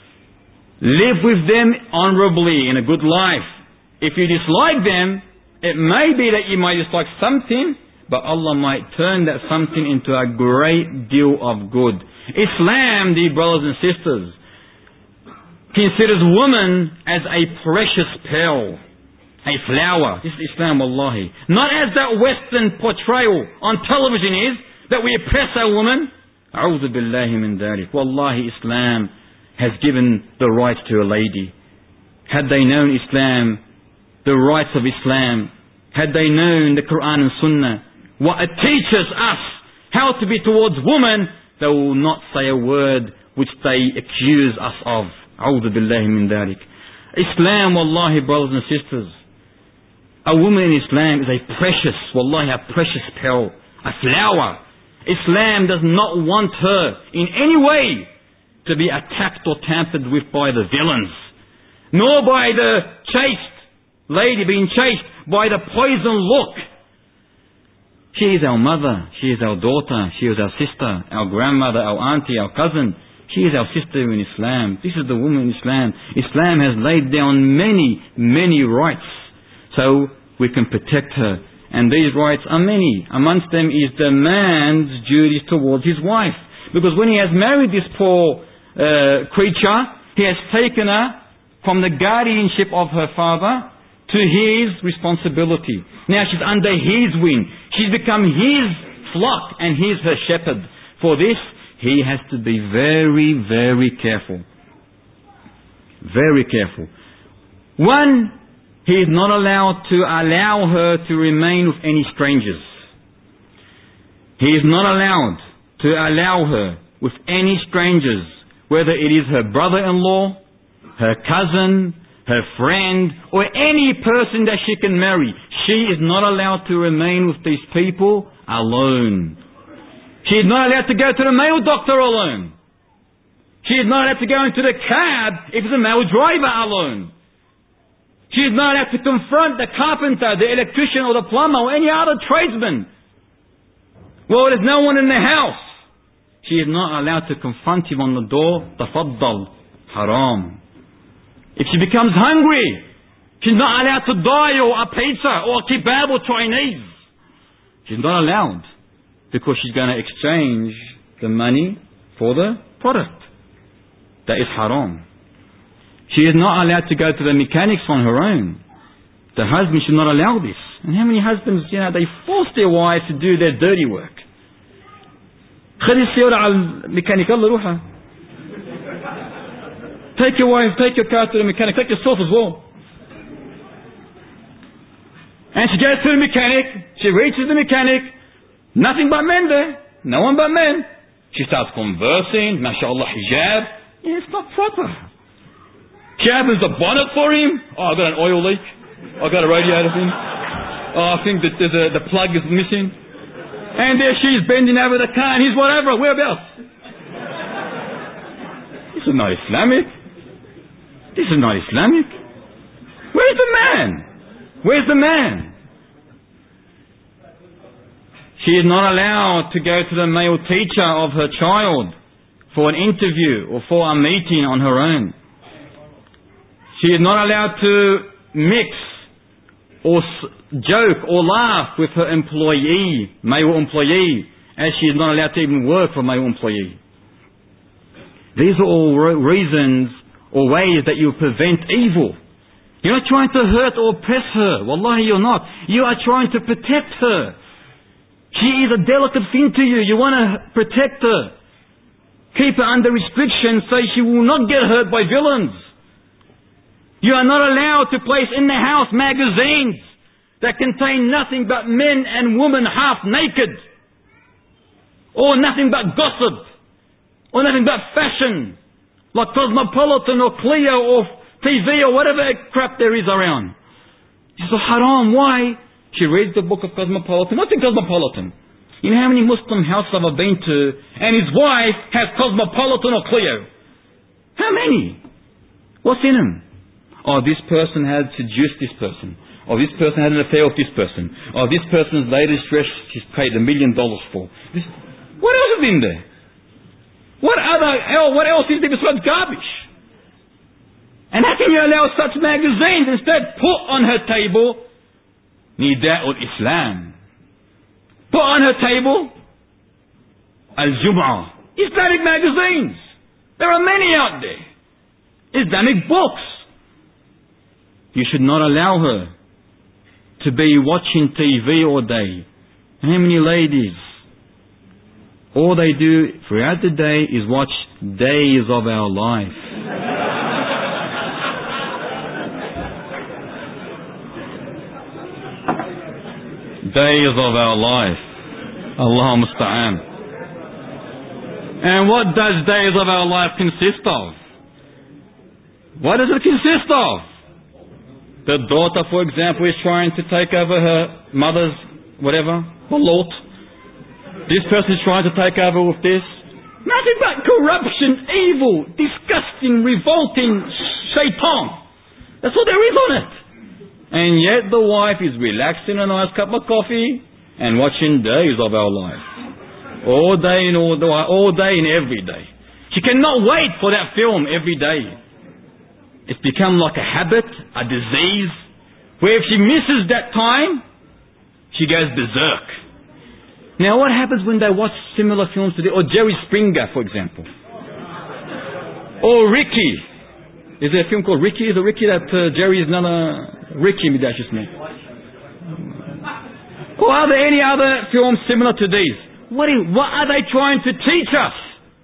Live with them honorably in a good life. If you dislike them, it may be that you might dislike something, but Allah might turn that something into a great deal of good. Islam, dear brothers and sisters, considers woman as a precious pearl, a flower. This is Islam, wallahi. Not as that Western portrayal on television is, that we oppress our woman. A'udhu billahi min dhalik. Wallahi, Islam has given the rights to a lady. Had they known Islam, the rights of Islam, had they known the Quran and Sunnah, what it teaches us, how to be towards women, they will not say a word which they accuse us of. A'udhu billahi min dhalik. Islam, wallahi, brothers and sisters, a woman in Islam is a precious, wallahi, a precious pearl, a flower. Islam does not want her in any way to be attacked or tampered with by the villains, nor by the chaste lady being chased by the poison look. She is our mother, she is our daughter, she is our sister, our grandmother, our auntie, our cousin. She is our sister in Islam. This is the woman in Islam. Islam has laid down many, many rights so we can protect her. And these rights are many. Amongst them is the man's duties towards his wife. Because when he has married this poor creature, he has taken her from the guardianship of her father to his responsibility. Now she's under his wing. She's become his flock and he's her shepherd. For this, he has to be very, very careful. Very careful. One, he is not allowed to allow her to remain with any strangers. He is not allowed to allow her with any strangers, whether it is her brother-in-law, her cousin, her friend, or any person that she can marry. She is not allowed to remain with these people alone. She is not allowed to go to the male doctor alone. She is not allowed to go into the cab if it's a male driver alone. She is not allowed to confront the carpenter, the electrician, or the plumber, or any other tradesman. Well, there's no one in the house. She is not allowed to confront him on the door. Tafaddal. Haram. If she becomes hungry, she's not allowed to dial a pizza or a kebab or Chinese. She's not allowed, because she's going to exchange the money for the product. That is haram. She is not allowed to go to the mechanics on her own. The husband should not allow this. And how many husbands, they force their wives to do their dirty work. خلي السيارة على الميكانيك يلا روحها. Take your wife, take your car to the mechanic, take yourself as well. And she goes to the mechanic, she reaches the mechanic, nothing but men there, no one but men. She starts conversing, mashallah, hijab. Yeah, it's not proper. She opens the bonnet for him. Oh, I've got an oil leak. I've got a radiator thing. Oh, I think that the plug is missing. And there she is bending over the car and he's whatever, whereabouts? This is not Islamic. This is not Islamic. Where's the man? Where's the man? She is not allowed to go to the male teacher of her child for an interview or for a meeting on her own. She is not allowed to mix or joke or laugh with her employee, male employee, as she is not allowed to even work for a male employee. These are all reasons or ways that you prevent evil. You're not trying to hurt or oppress her. Wallahi, you're not. You are trying to protect her. She is a delicate thing to you. You want to protect her. Keep her under restriction so she will not get hurt by villains. You are not allowed to place in the house magazines that contain nothing but men and women half naked. Or nothing but gossip. Or nothing but fashion. Like Cosmopolitan or Clio or TV or whatever crap there is around. It's so haram. Why? She reads the book of Cosmopolitan. What's in Cosmopolitan? You know how many Muslim houses I've been to and his wife has Cosmopolitan or Clio? How many? What's in them? Oh, this person had seduced this person. Or this person had an affair with this person. Or this person's latest dress she's paid $1 million for. What else is in there? What else is there besides garbage? And how can you allow such magazines instead put on her table Nida'ul Islam? Put on her table Al-Jum'ah. Islamic magazines. There are many out there. Islamic books. You should not allow her to be watching TV all day. How many ladies? All they do throughout the day is watch Days of Our Life. Days of Our Life. Allah musta'an. And what does Days of Our Life consist of? What does it consist of? The daughter, for example, is trying to take over her mother's whatever, lot. This person is trying to take over with this. Nothing but corruption, evil, disgusting, revolting, shaitan. That's what there is on it. And yet the wife is relaxing a nice cup of coffee and watching Days of Our Life. All day and every day. She cannot wait for that film every day. It's become like a habit, a disease, where if she misses that time, she goes berserk. Now what happens when they watch similar films today? Or Jerry Springer, for example. Or Ricky. Is there a film called Ricky? Is it Ricky that Jerry is not a Ricky Midashis? Or are there any other films similar to these? What are they trying to teach us?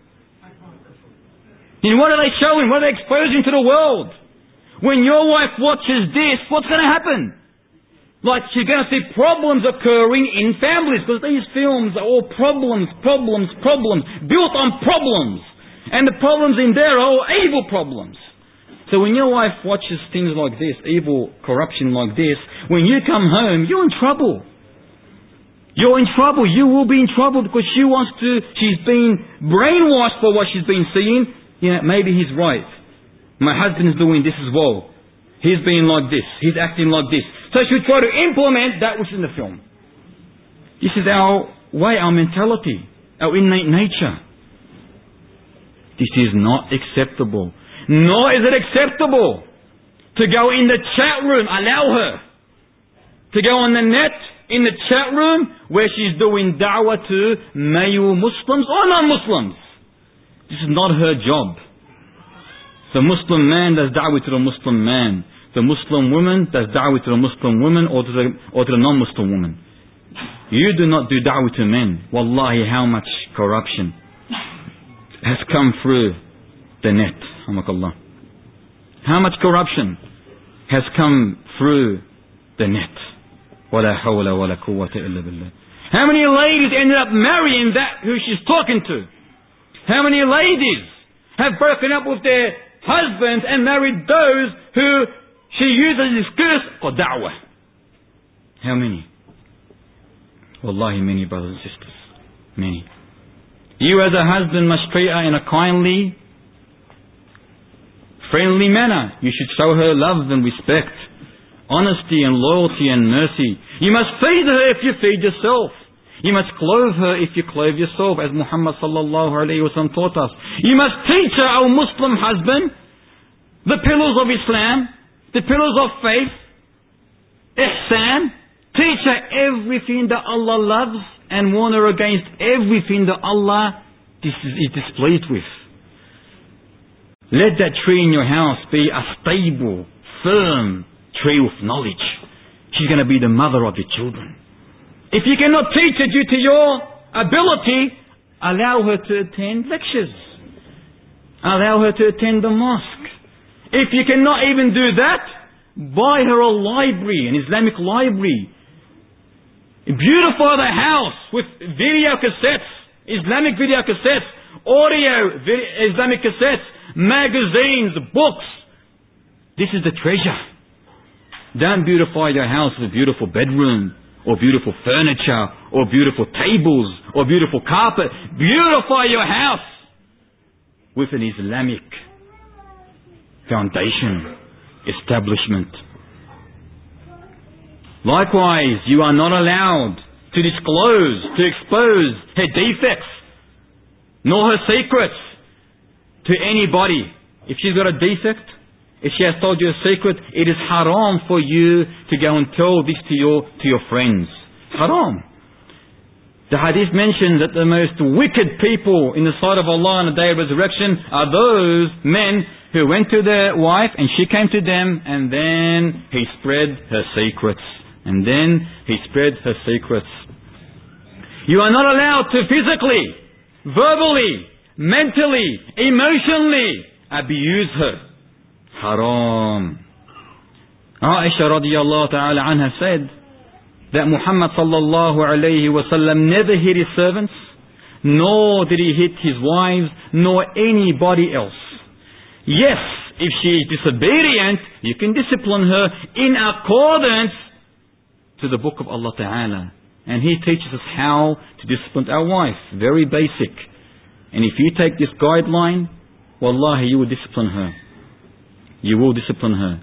And what are they showing? What are they exposing to the world? When your wife watches this, what's going to happen? Like she's going to see problems occurring in families, because these films are all problems, built on problems. And the problems in there are all evil problems. So when your wife watches things like this, evil corruption like this, when you come home, you're in trouble. You're in trouble. You will be in trouble because she's been brainwashed for what she's been seeing. Yeah, maybe he's right. My husband is doing this as well. He's being like this. He's acting like this. So she try to implement that which is in the film. This is our way, our mentality, our innate nature. This is not acceptable. Nor is it acceptable to go in the chat room, allow her to go on the net, in the chat room, where she's doing da'wah to male Muslims or non-Muslims. This is not her job. The Muslim man does da'wah to the Muslim man. The Muslim woman does da'wah to the Muslim woman or to the non-Muslim woman. You do not do da'wah to men. Wallahi, how much corruption has come through the net. How much corruption has come through the net. وَلَا حَوْلَ وَلَا قُوَّةَ إِلَّا بِاللَّهِ. How many ladies ended up marrying that who she's talking to? How many ladies have broken up with their husbands and married those who she used as an excuse for da'wah? How many? Wallahi, many brothers and sisters. Many. You as a husband must treat her in a kindly, friendly manner. You should show her love and respect, honesty and loyalty and mercy. You must feed her if you feed yourself. You must clothe her if you clothe yourself, as Muhammad sallallahu alayhi wa sallam taught us. You must teach her, our Muslim husband, the pillars of Islam, the pillars of faith, ihsan. Teach her everything that Allah loves and warn her against everything that Allah is displeased with. Let that tree in your house be a stable, firm tree of knowledge. She's going to be the mother of your children. If you cannot teach her due to your ability, allow her to attend lectures. Allow her to attend the mosque. If you cannot even do that, buy her a library, an Islamic library. Beautify the house with video cassettes, Islamic video cassettes, audio Islamic cassettes, magazines, books. This is the treasure. Don't beautify your house with a beautiful bedroom, or beautiful furniture, or beautiful tables, or beautiful carpet. Beautify your house with an Islamic foundation, establishment. Likewise, you are not allowed to disclose, to expose her defects, nor her secrets to anybody. If she's got a defect, if she has told you a secret, it is haram for you to go and tell this to your friends. Haram. The hadith mentions that the most wicked people in the sight of Allah on the day of resurrection are those men who went to their wife and she came to them, and then he spread her secrets. And then he spread her secrets. You are not allowed to physically, verbally, mentally, emotionally abuse her. Haram. Aisha radiyallahu ta'ala anha said that Muhammad sallallahu alayhi wa sallam never hit his servants, nor did he hit his wives, nor anybody else. Yes, if she is disobedient, you can discipline her in accordance to the book of Allah Ta'ala. And He teaches us how to discipline our wife. Very basic. And if you take this guideline, wallahi, you will discipline her. You will discipline her.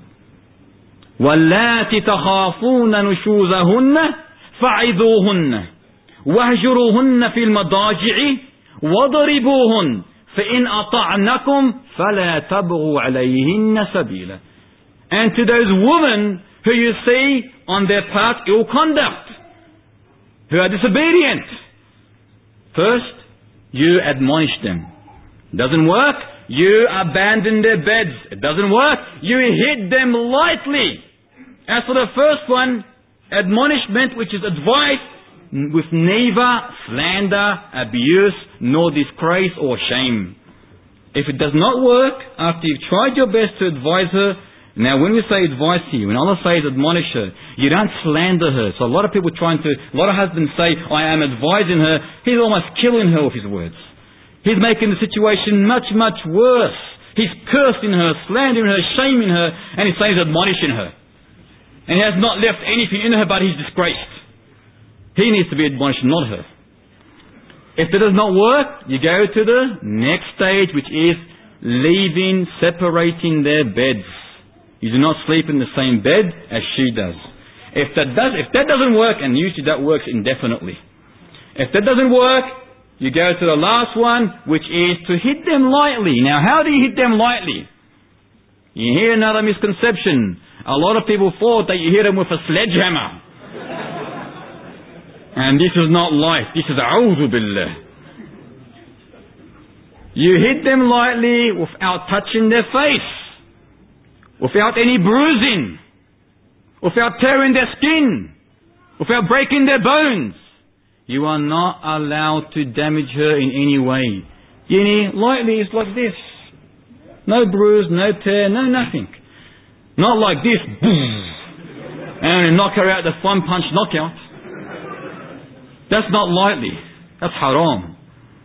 وَاللَّاتِ تَخَافُونَ نُشُوزَهُنَّ فَعِذُوهُنَّ وَاهْجُرُوهُنَّ فِي الْمَضَاجِعِ وَضَرِبُوهُنَّ فَإِنْ أَطَعْنَكُمْ فَلَا تَبْغُوا عَلَيْهِنَّ سَبِيلًا. And to those women who you see on their part ill conduct, who are disobedient, first, you admonish them. Doesn't work? You abandon their beds. It doesn't work? You hit them lightly. As for the first one, admonishment, which is advice, with neither slander, abuse, nor disgrace or shame. If it does not work, after you've tried your best to advise her, now when we say advise to you, when Allah says admonish her, you don't slander her. So a lot of husbands say, I am advising her. He's almost killing her with his words. He's making the situation much, much worse. He's cursing her, slandering her, shaming her, and he's saying he's admonishing her. And he has not left anything in her, but he's disgraced. He needs to be admonished, not her. If that does not work, you go to the next stage, which is leaving, separating their beds. You do not sleep in the same bed as she does. If that doesn't work, and usually that works indefinitely. If that doesn't work, you go to the last one, which is to hit them lightly. Now, how do you hit them lightly? You hear another misconception. A lot of people thought that you hit them with a sledgehammer. And this is not life. This is a'udhu billah. You hit them lightly without touching their face, without any bruising, without tearing their skin, without breaking their bones. You are not allowed to damage her in any way. Lightly is like this. No bruise, no tear, no nothing. Not like this. And knock her out, the one punch knockout. That's not lightly. That's haram.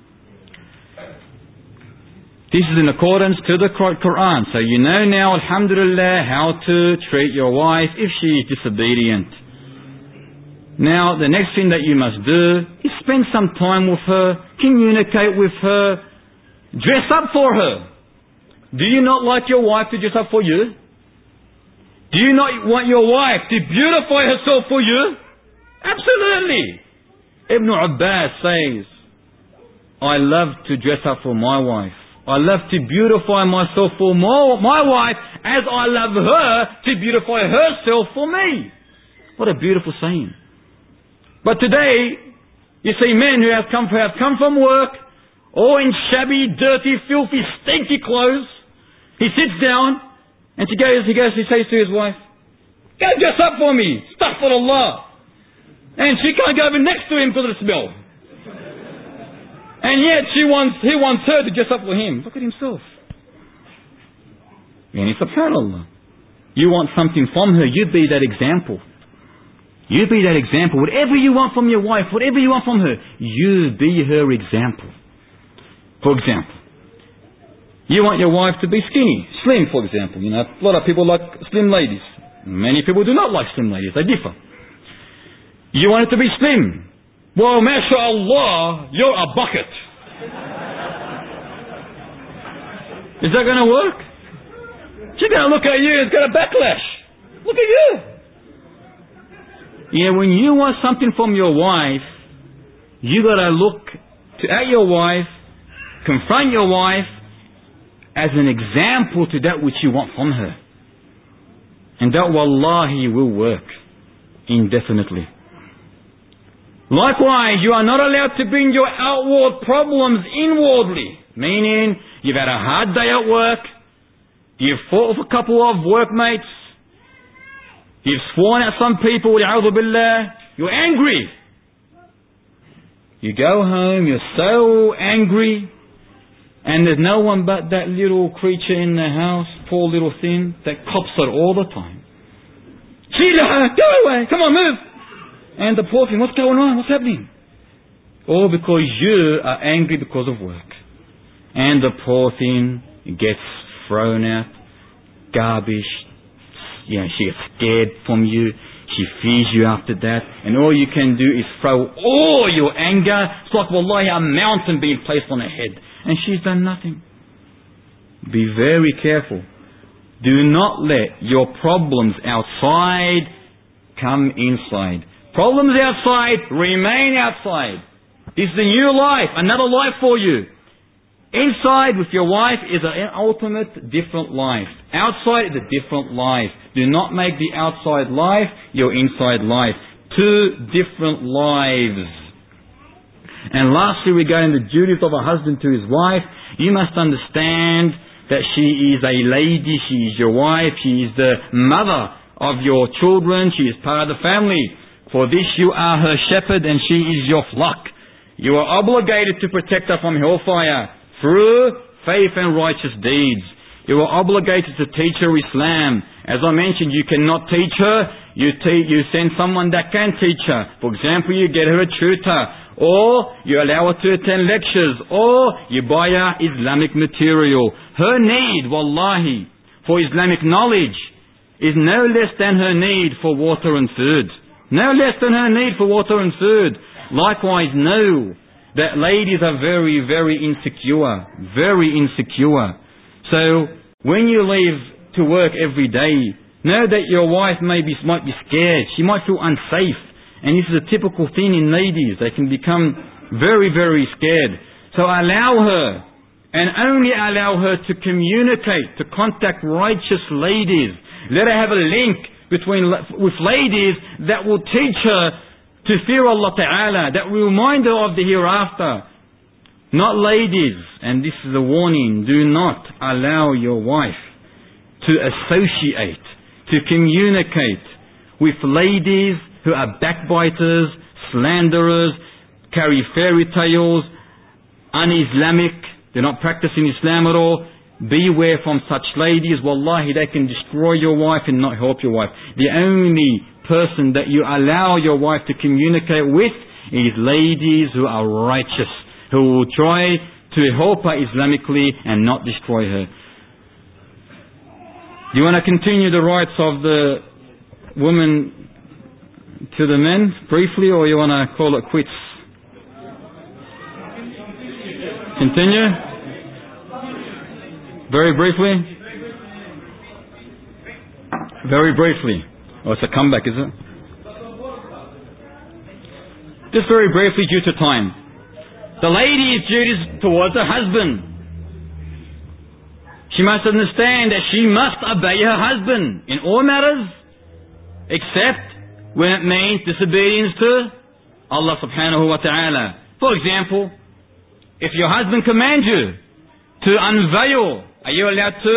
This is in accordance to the Quran. So you know now, alhamdulillah, how to treat your wife if she is disobedient. Now, the next thing that you must do is spend some time with her, communicate with her, dress up for her. Do you not like your wife to dress up for you? Do you not want your wife to beautify herself for you? Absolutely. Ibn Abbas says, I love to dress up for my wife. I love to beautify myself for my wife as I love her to beautify herself for me. What a beautiful saying. But today, you see men who have come from work, all in shabby, dirty, filthy, stinky clothes. He sits down and he says to his wife, go dress up for me, astaghfirullah. And she can't go over next to him because of the smell. And yet he wants her to dress up for him. Look at himself. And subhanallah. You want something from her, you be that example. You be that example. Whatever you want from your wife, whatever you want from her, you be her example. For example, you want your wife to be skinny, slim, for example. You know, a lot of people like slim ladies. Many people do not like slim ladies. They differ. You want her to be slim. Well, mashallah, you're a bucket. Is that going to work? She's going to look at you and it's got a backlash. Look at you. Yeah, when you want something from your wife, you got to look at your wife, confront your wife as an example to that which you want from her. And that wallahi will work indefinitely. Likewise, you are not allowed to bring your outward problems inwardly. Meaning, you've had a hard day at work, you've fought with a couple of workmates, you've sworn at some people, wa'udhu billah, you're angry. You go home, you're so angry, and there's no one but that little creature in the house, poor little thing, that cops her all the time. Sheila, go away, come on, move. And the poor thing, what's going on? What's happening? All because you are angry because of work. And the poor thing gets thrown out, garbage. You know, she gets scared from you. She fears you after that. And all you can do is throw all your anger. It's like, wallahi, a mountain being placed on her head. And she's done nothing. Be very careful. Do not let your problems outside come inside. Problems outside, remain outside. This is a new life, another life for you. Inside with your wife is an ultimate different life. Outside is a different life. Do not make the outside life your inside life. Two different lives. And lastly, regarding the duties of a husband to his wife, you must understand that she is a lady, she is your wife, she is the mother of your children, she is part of the family. For this you are her shepherd and she is your flock. You are obligated to protect her from hellfire through faith and righteous deeds. You are obligated to teach her Islam. As I mentioned, you cannot teach her. You send someone that can teach her. For example, you get her a tutor, or you allow her to attend lectures, or you buy her Islamic material. Her need, wallahi, for Islamic knowledge is no less than her need for water and food. No less than her need for water and food. Likewise, know that ladies are very, very insecure. Very insecure. So, when you leave to work every day, know that your wife might be scared. She might feel unsafe. And this is a typical thing in ladies. They can become very, very scared. So allow her, and only allow her to communicate, to contact righteous ladies. Let her have a link with ladies that will teach her to fear Allah Ta'ala, that will remind her of the hereafter. Not ladies, and this is a warning, do not allow your wife to associate, to communicate with ladies who are backbiters, slanderers, carry fairy tales, un-Islamic, they're not practicing Islam at all. Beware from such ladies. Wallahi, they can destroy your wife and not help your wife. The only person that you allow your wife to communicate with is ladies who are righteous, who will try to help her Islamically and not destroy her. Do you want to continue the rights of the women to the men briefly, or you want to call it quits? Continue? Very briefly? Very briefly. Oh, it's a comeback, is it? Just very briefly due to time. The lady's duties towards her husband. She must understand that she must obey her husband in all matters, except when it means disobedience to Allah subhanahu wa ta'ala. For example, if your husband commands you to unveil, are you allowed to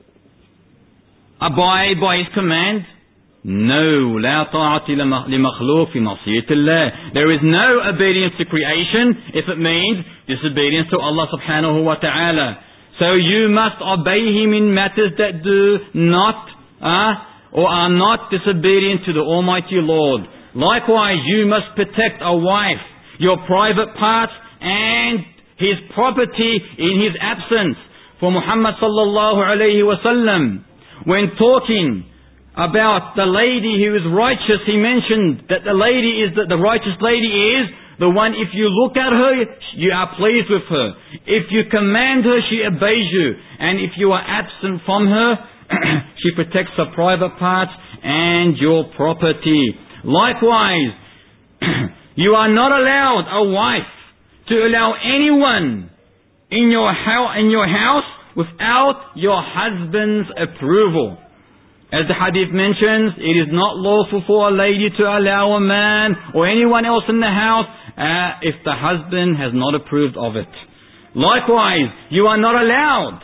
abide by his command? No. لا طاعة لمخلوق في معصية الله. There is no obedience to creation if it means disobedience to Allah subhanahu wa ta'ala. So you must obey him in matters that do not or are not disobedient to the Almighty Lord. Likewise, you must protect a wife, your private parts and his property in his absence. For Muhammad sallallahu alayhi wa sallam, when talking about the lady who is righteous, he mentioned that the righteous lady is the one, if you look at her, you are pleased with her. If you command her, she obeys you. And if you are absent from her, she protects her private parts and your property. Likewise, you are not allowed, a wife, to allow anyone in your house without your husband's approval. As the hadith mentions, it is not lawful for a lady to allow a man or anyone else in the house if the husband has not approved of it. Likewise, you are not allowed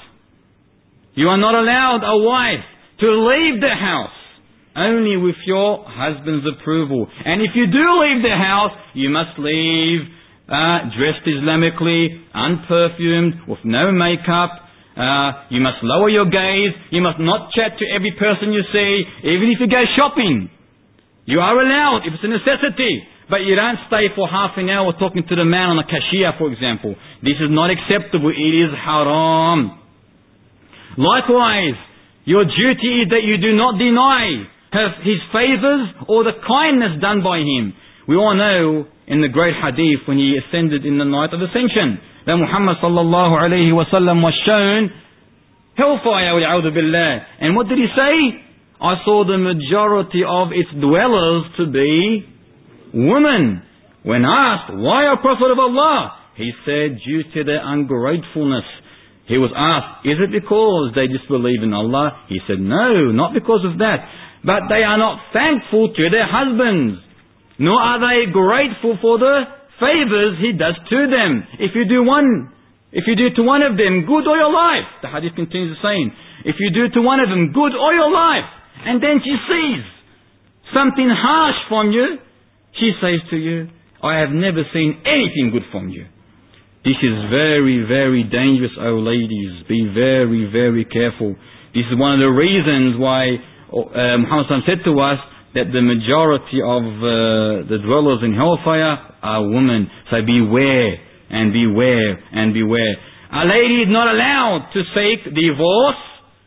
a wife to leave the house only with your husband's approval. And if you do leave the house, you must leave dressed Islamically, unperfumed, with no makeup. You must lower your gaze. You must not chat to every person you see, even if you go shopping. You are allowed if it's a necessity, but you don't stay for half an hour talking to the man on a cashier, for example. This is not acceptable. It is haram. Likewise, your duty is that you do not deny his favors or the kindness done by him. We all know in the great hadith when he ascended in the night of ascension, that Muhammad sallallahu alayhi wa sallam was shown hellfire, wa'udhu billah. And what did he say? I saw the majority of its dwellers to be women. When asked, why, O Prophet of Allah? He said, due to their ungratefulness. He was asked, is it because they disbelieve in Allah? He said, no, not because of that. But they are not thankful to their husbands, nor are they grateful for the favors he does to them. If you do to one of them good all your life, the hadith continues saying, if you do to one of them good all your life, and then she sees something harsh from you, she says to you, I have never seen anything good from you. This is very, very dangerous, oh ladies. Be very, very careful. This is one of the reasons why Muhammad said to us that the majority of the dwellers in hellfire are women. So beware and beware and beware. A lady is not allowed to seek divorce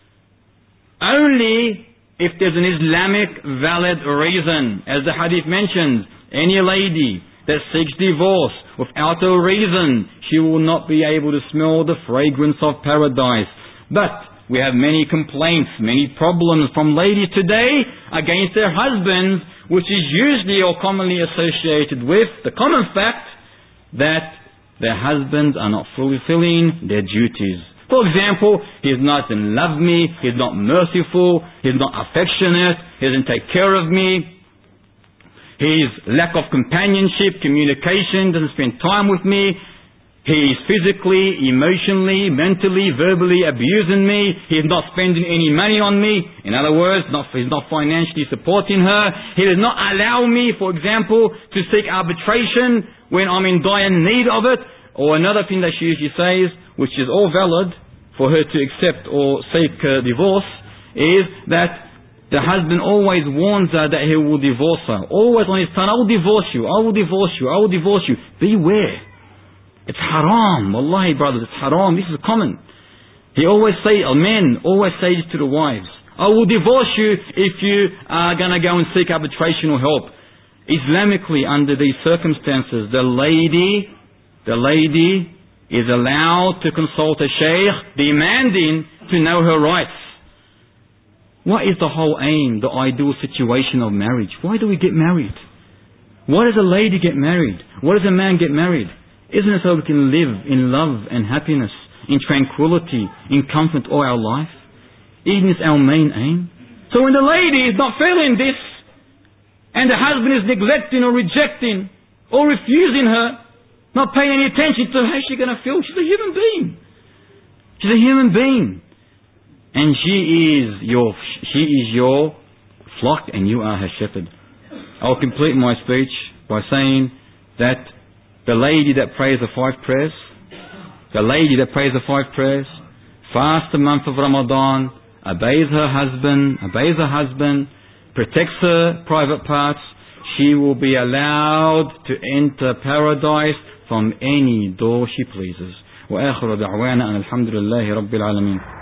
only if there's an Islamic valid reason. As the hadith mentions, any lady that seeks divorce without a reason, she will not be able to smell the fragrance of paradise. But we have many complaints, many problems from ladies today against their husbands, which is usually or commonly associated with the common fact that their husbands are not fulfilling their duties. For example, he doesn't love me, he's not merciful, he's not affectionate, he doesn't take care of me, his lack of companionship, communication, doesn't spend time with me, he is physically, emotionally, mentally, verbally abusing me, he's not spending any money on me, in other words, he's not financially supporting her, he does not allow me, for example, to seek arbitration when I'm in dire need of it, or another thing that she usually says, which is all valid for her to accept or seek divorce, is that the husband always warns her that he will divorce her. Always on his tongue, I will divorce you, I will divorce you, I will divorce you. Beware. It's haram. Wallahi, brothers, it's haram. This is common. He always say, men always say this to the wives. I will divorce you if you are going to go and seek arbitration or help. Islamically, under these circumstances, the lady is allowed to consult a shaykh, demanding to know her rights. What is the whole aim, the ideal situation of marriage? Why do we get married? Why does a lady get married? Why does a man get married? Isn't it so we can live in love and happiness, in tranquility, in comfort all our life? Isn't this our main aim? So when the lady is not feeling this, and the husband is neglecting or rejecting or refusing her, not paying any attention to her, how's she going to feel? She's a human being. She's a human being. And she is your flock and you are her shepherd. I'll complete my speech by saying that the lady that prays the 5 prayers, fasts the month of Ramadan, obeys her husband, protects her private parts, she will be allowed to enter paradise from any door she pleases. وآخر دعوانا أن الحمد لله رب العالمين.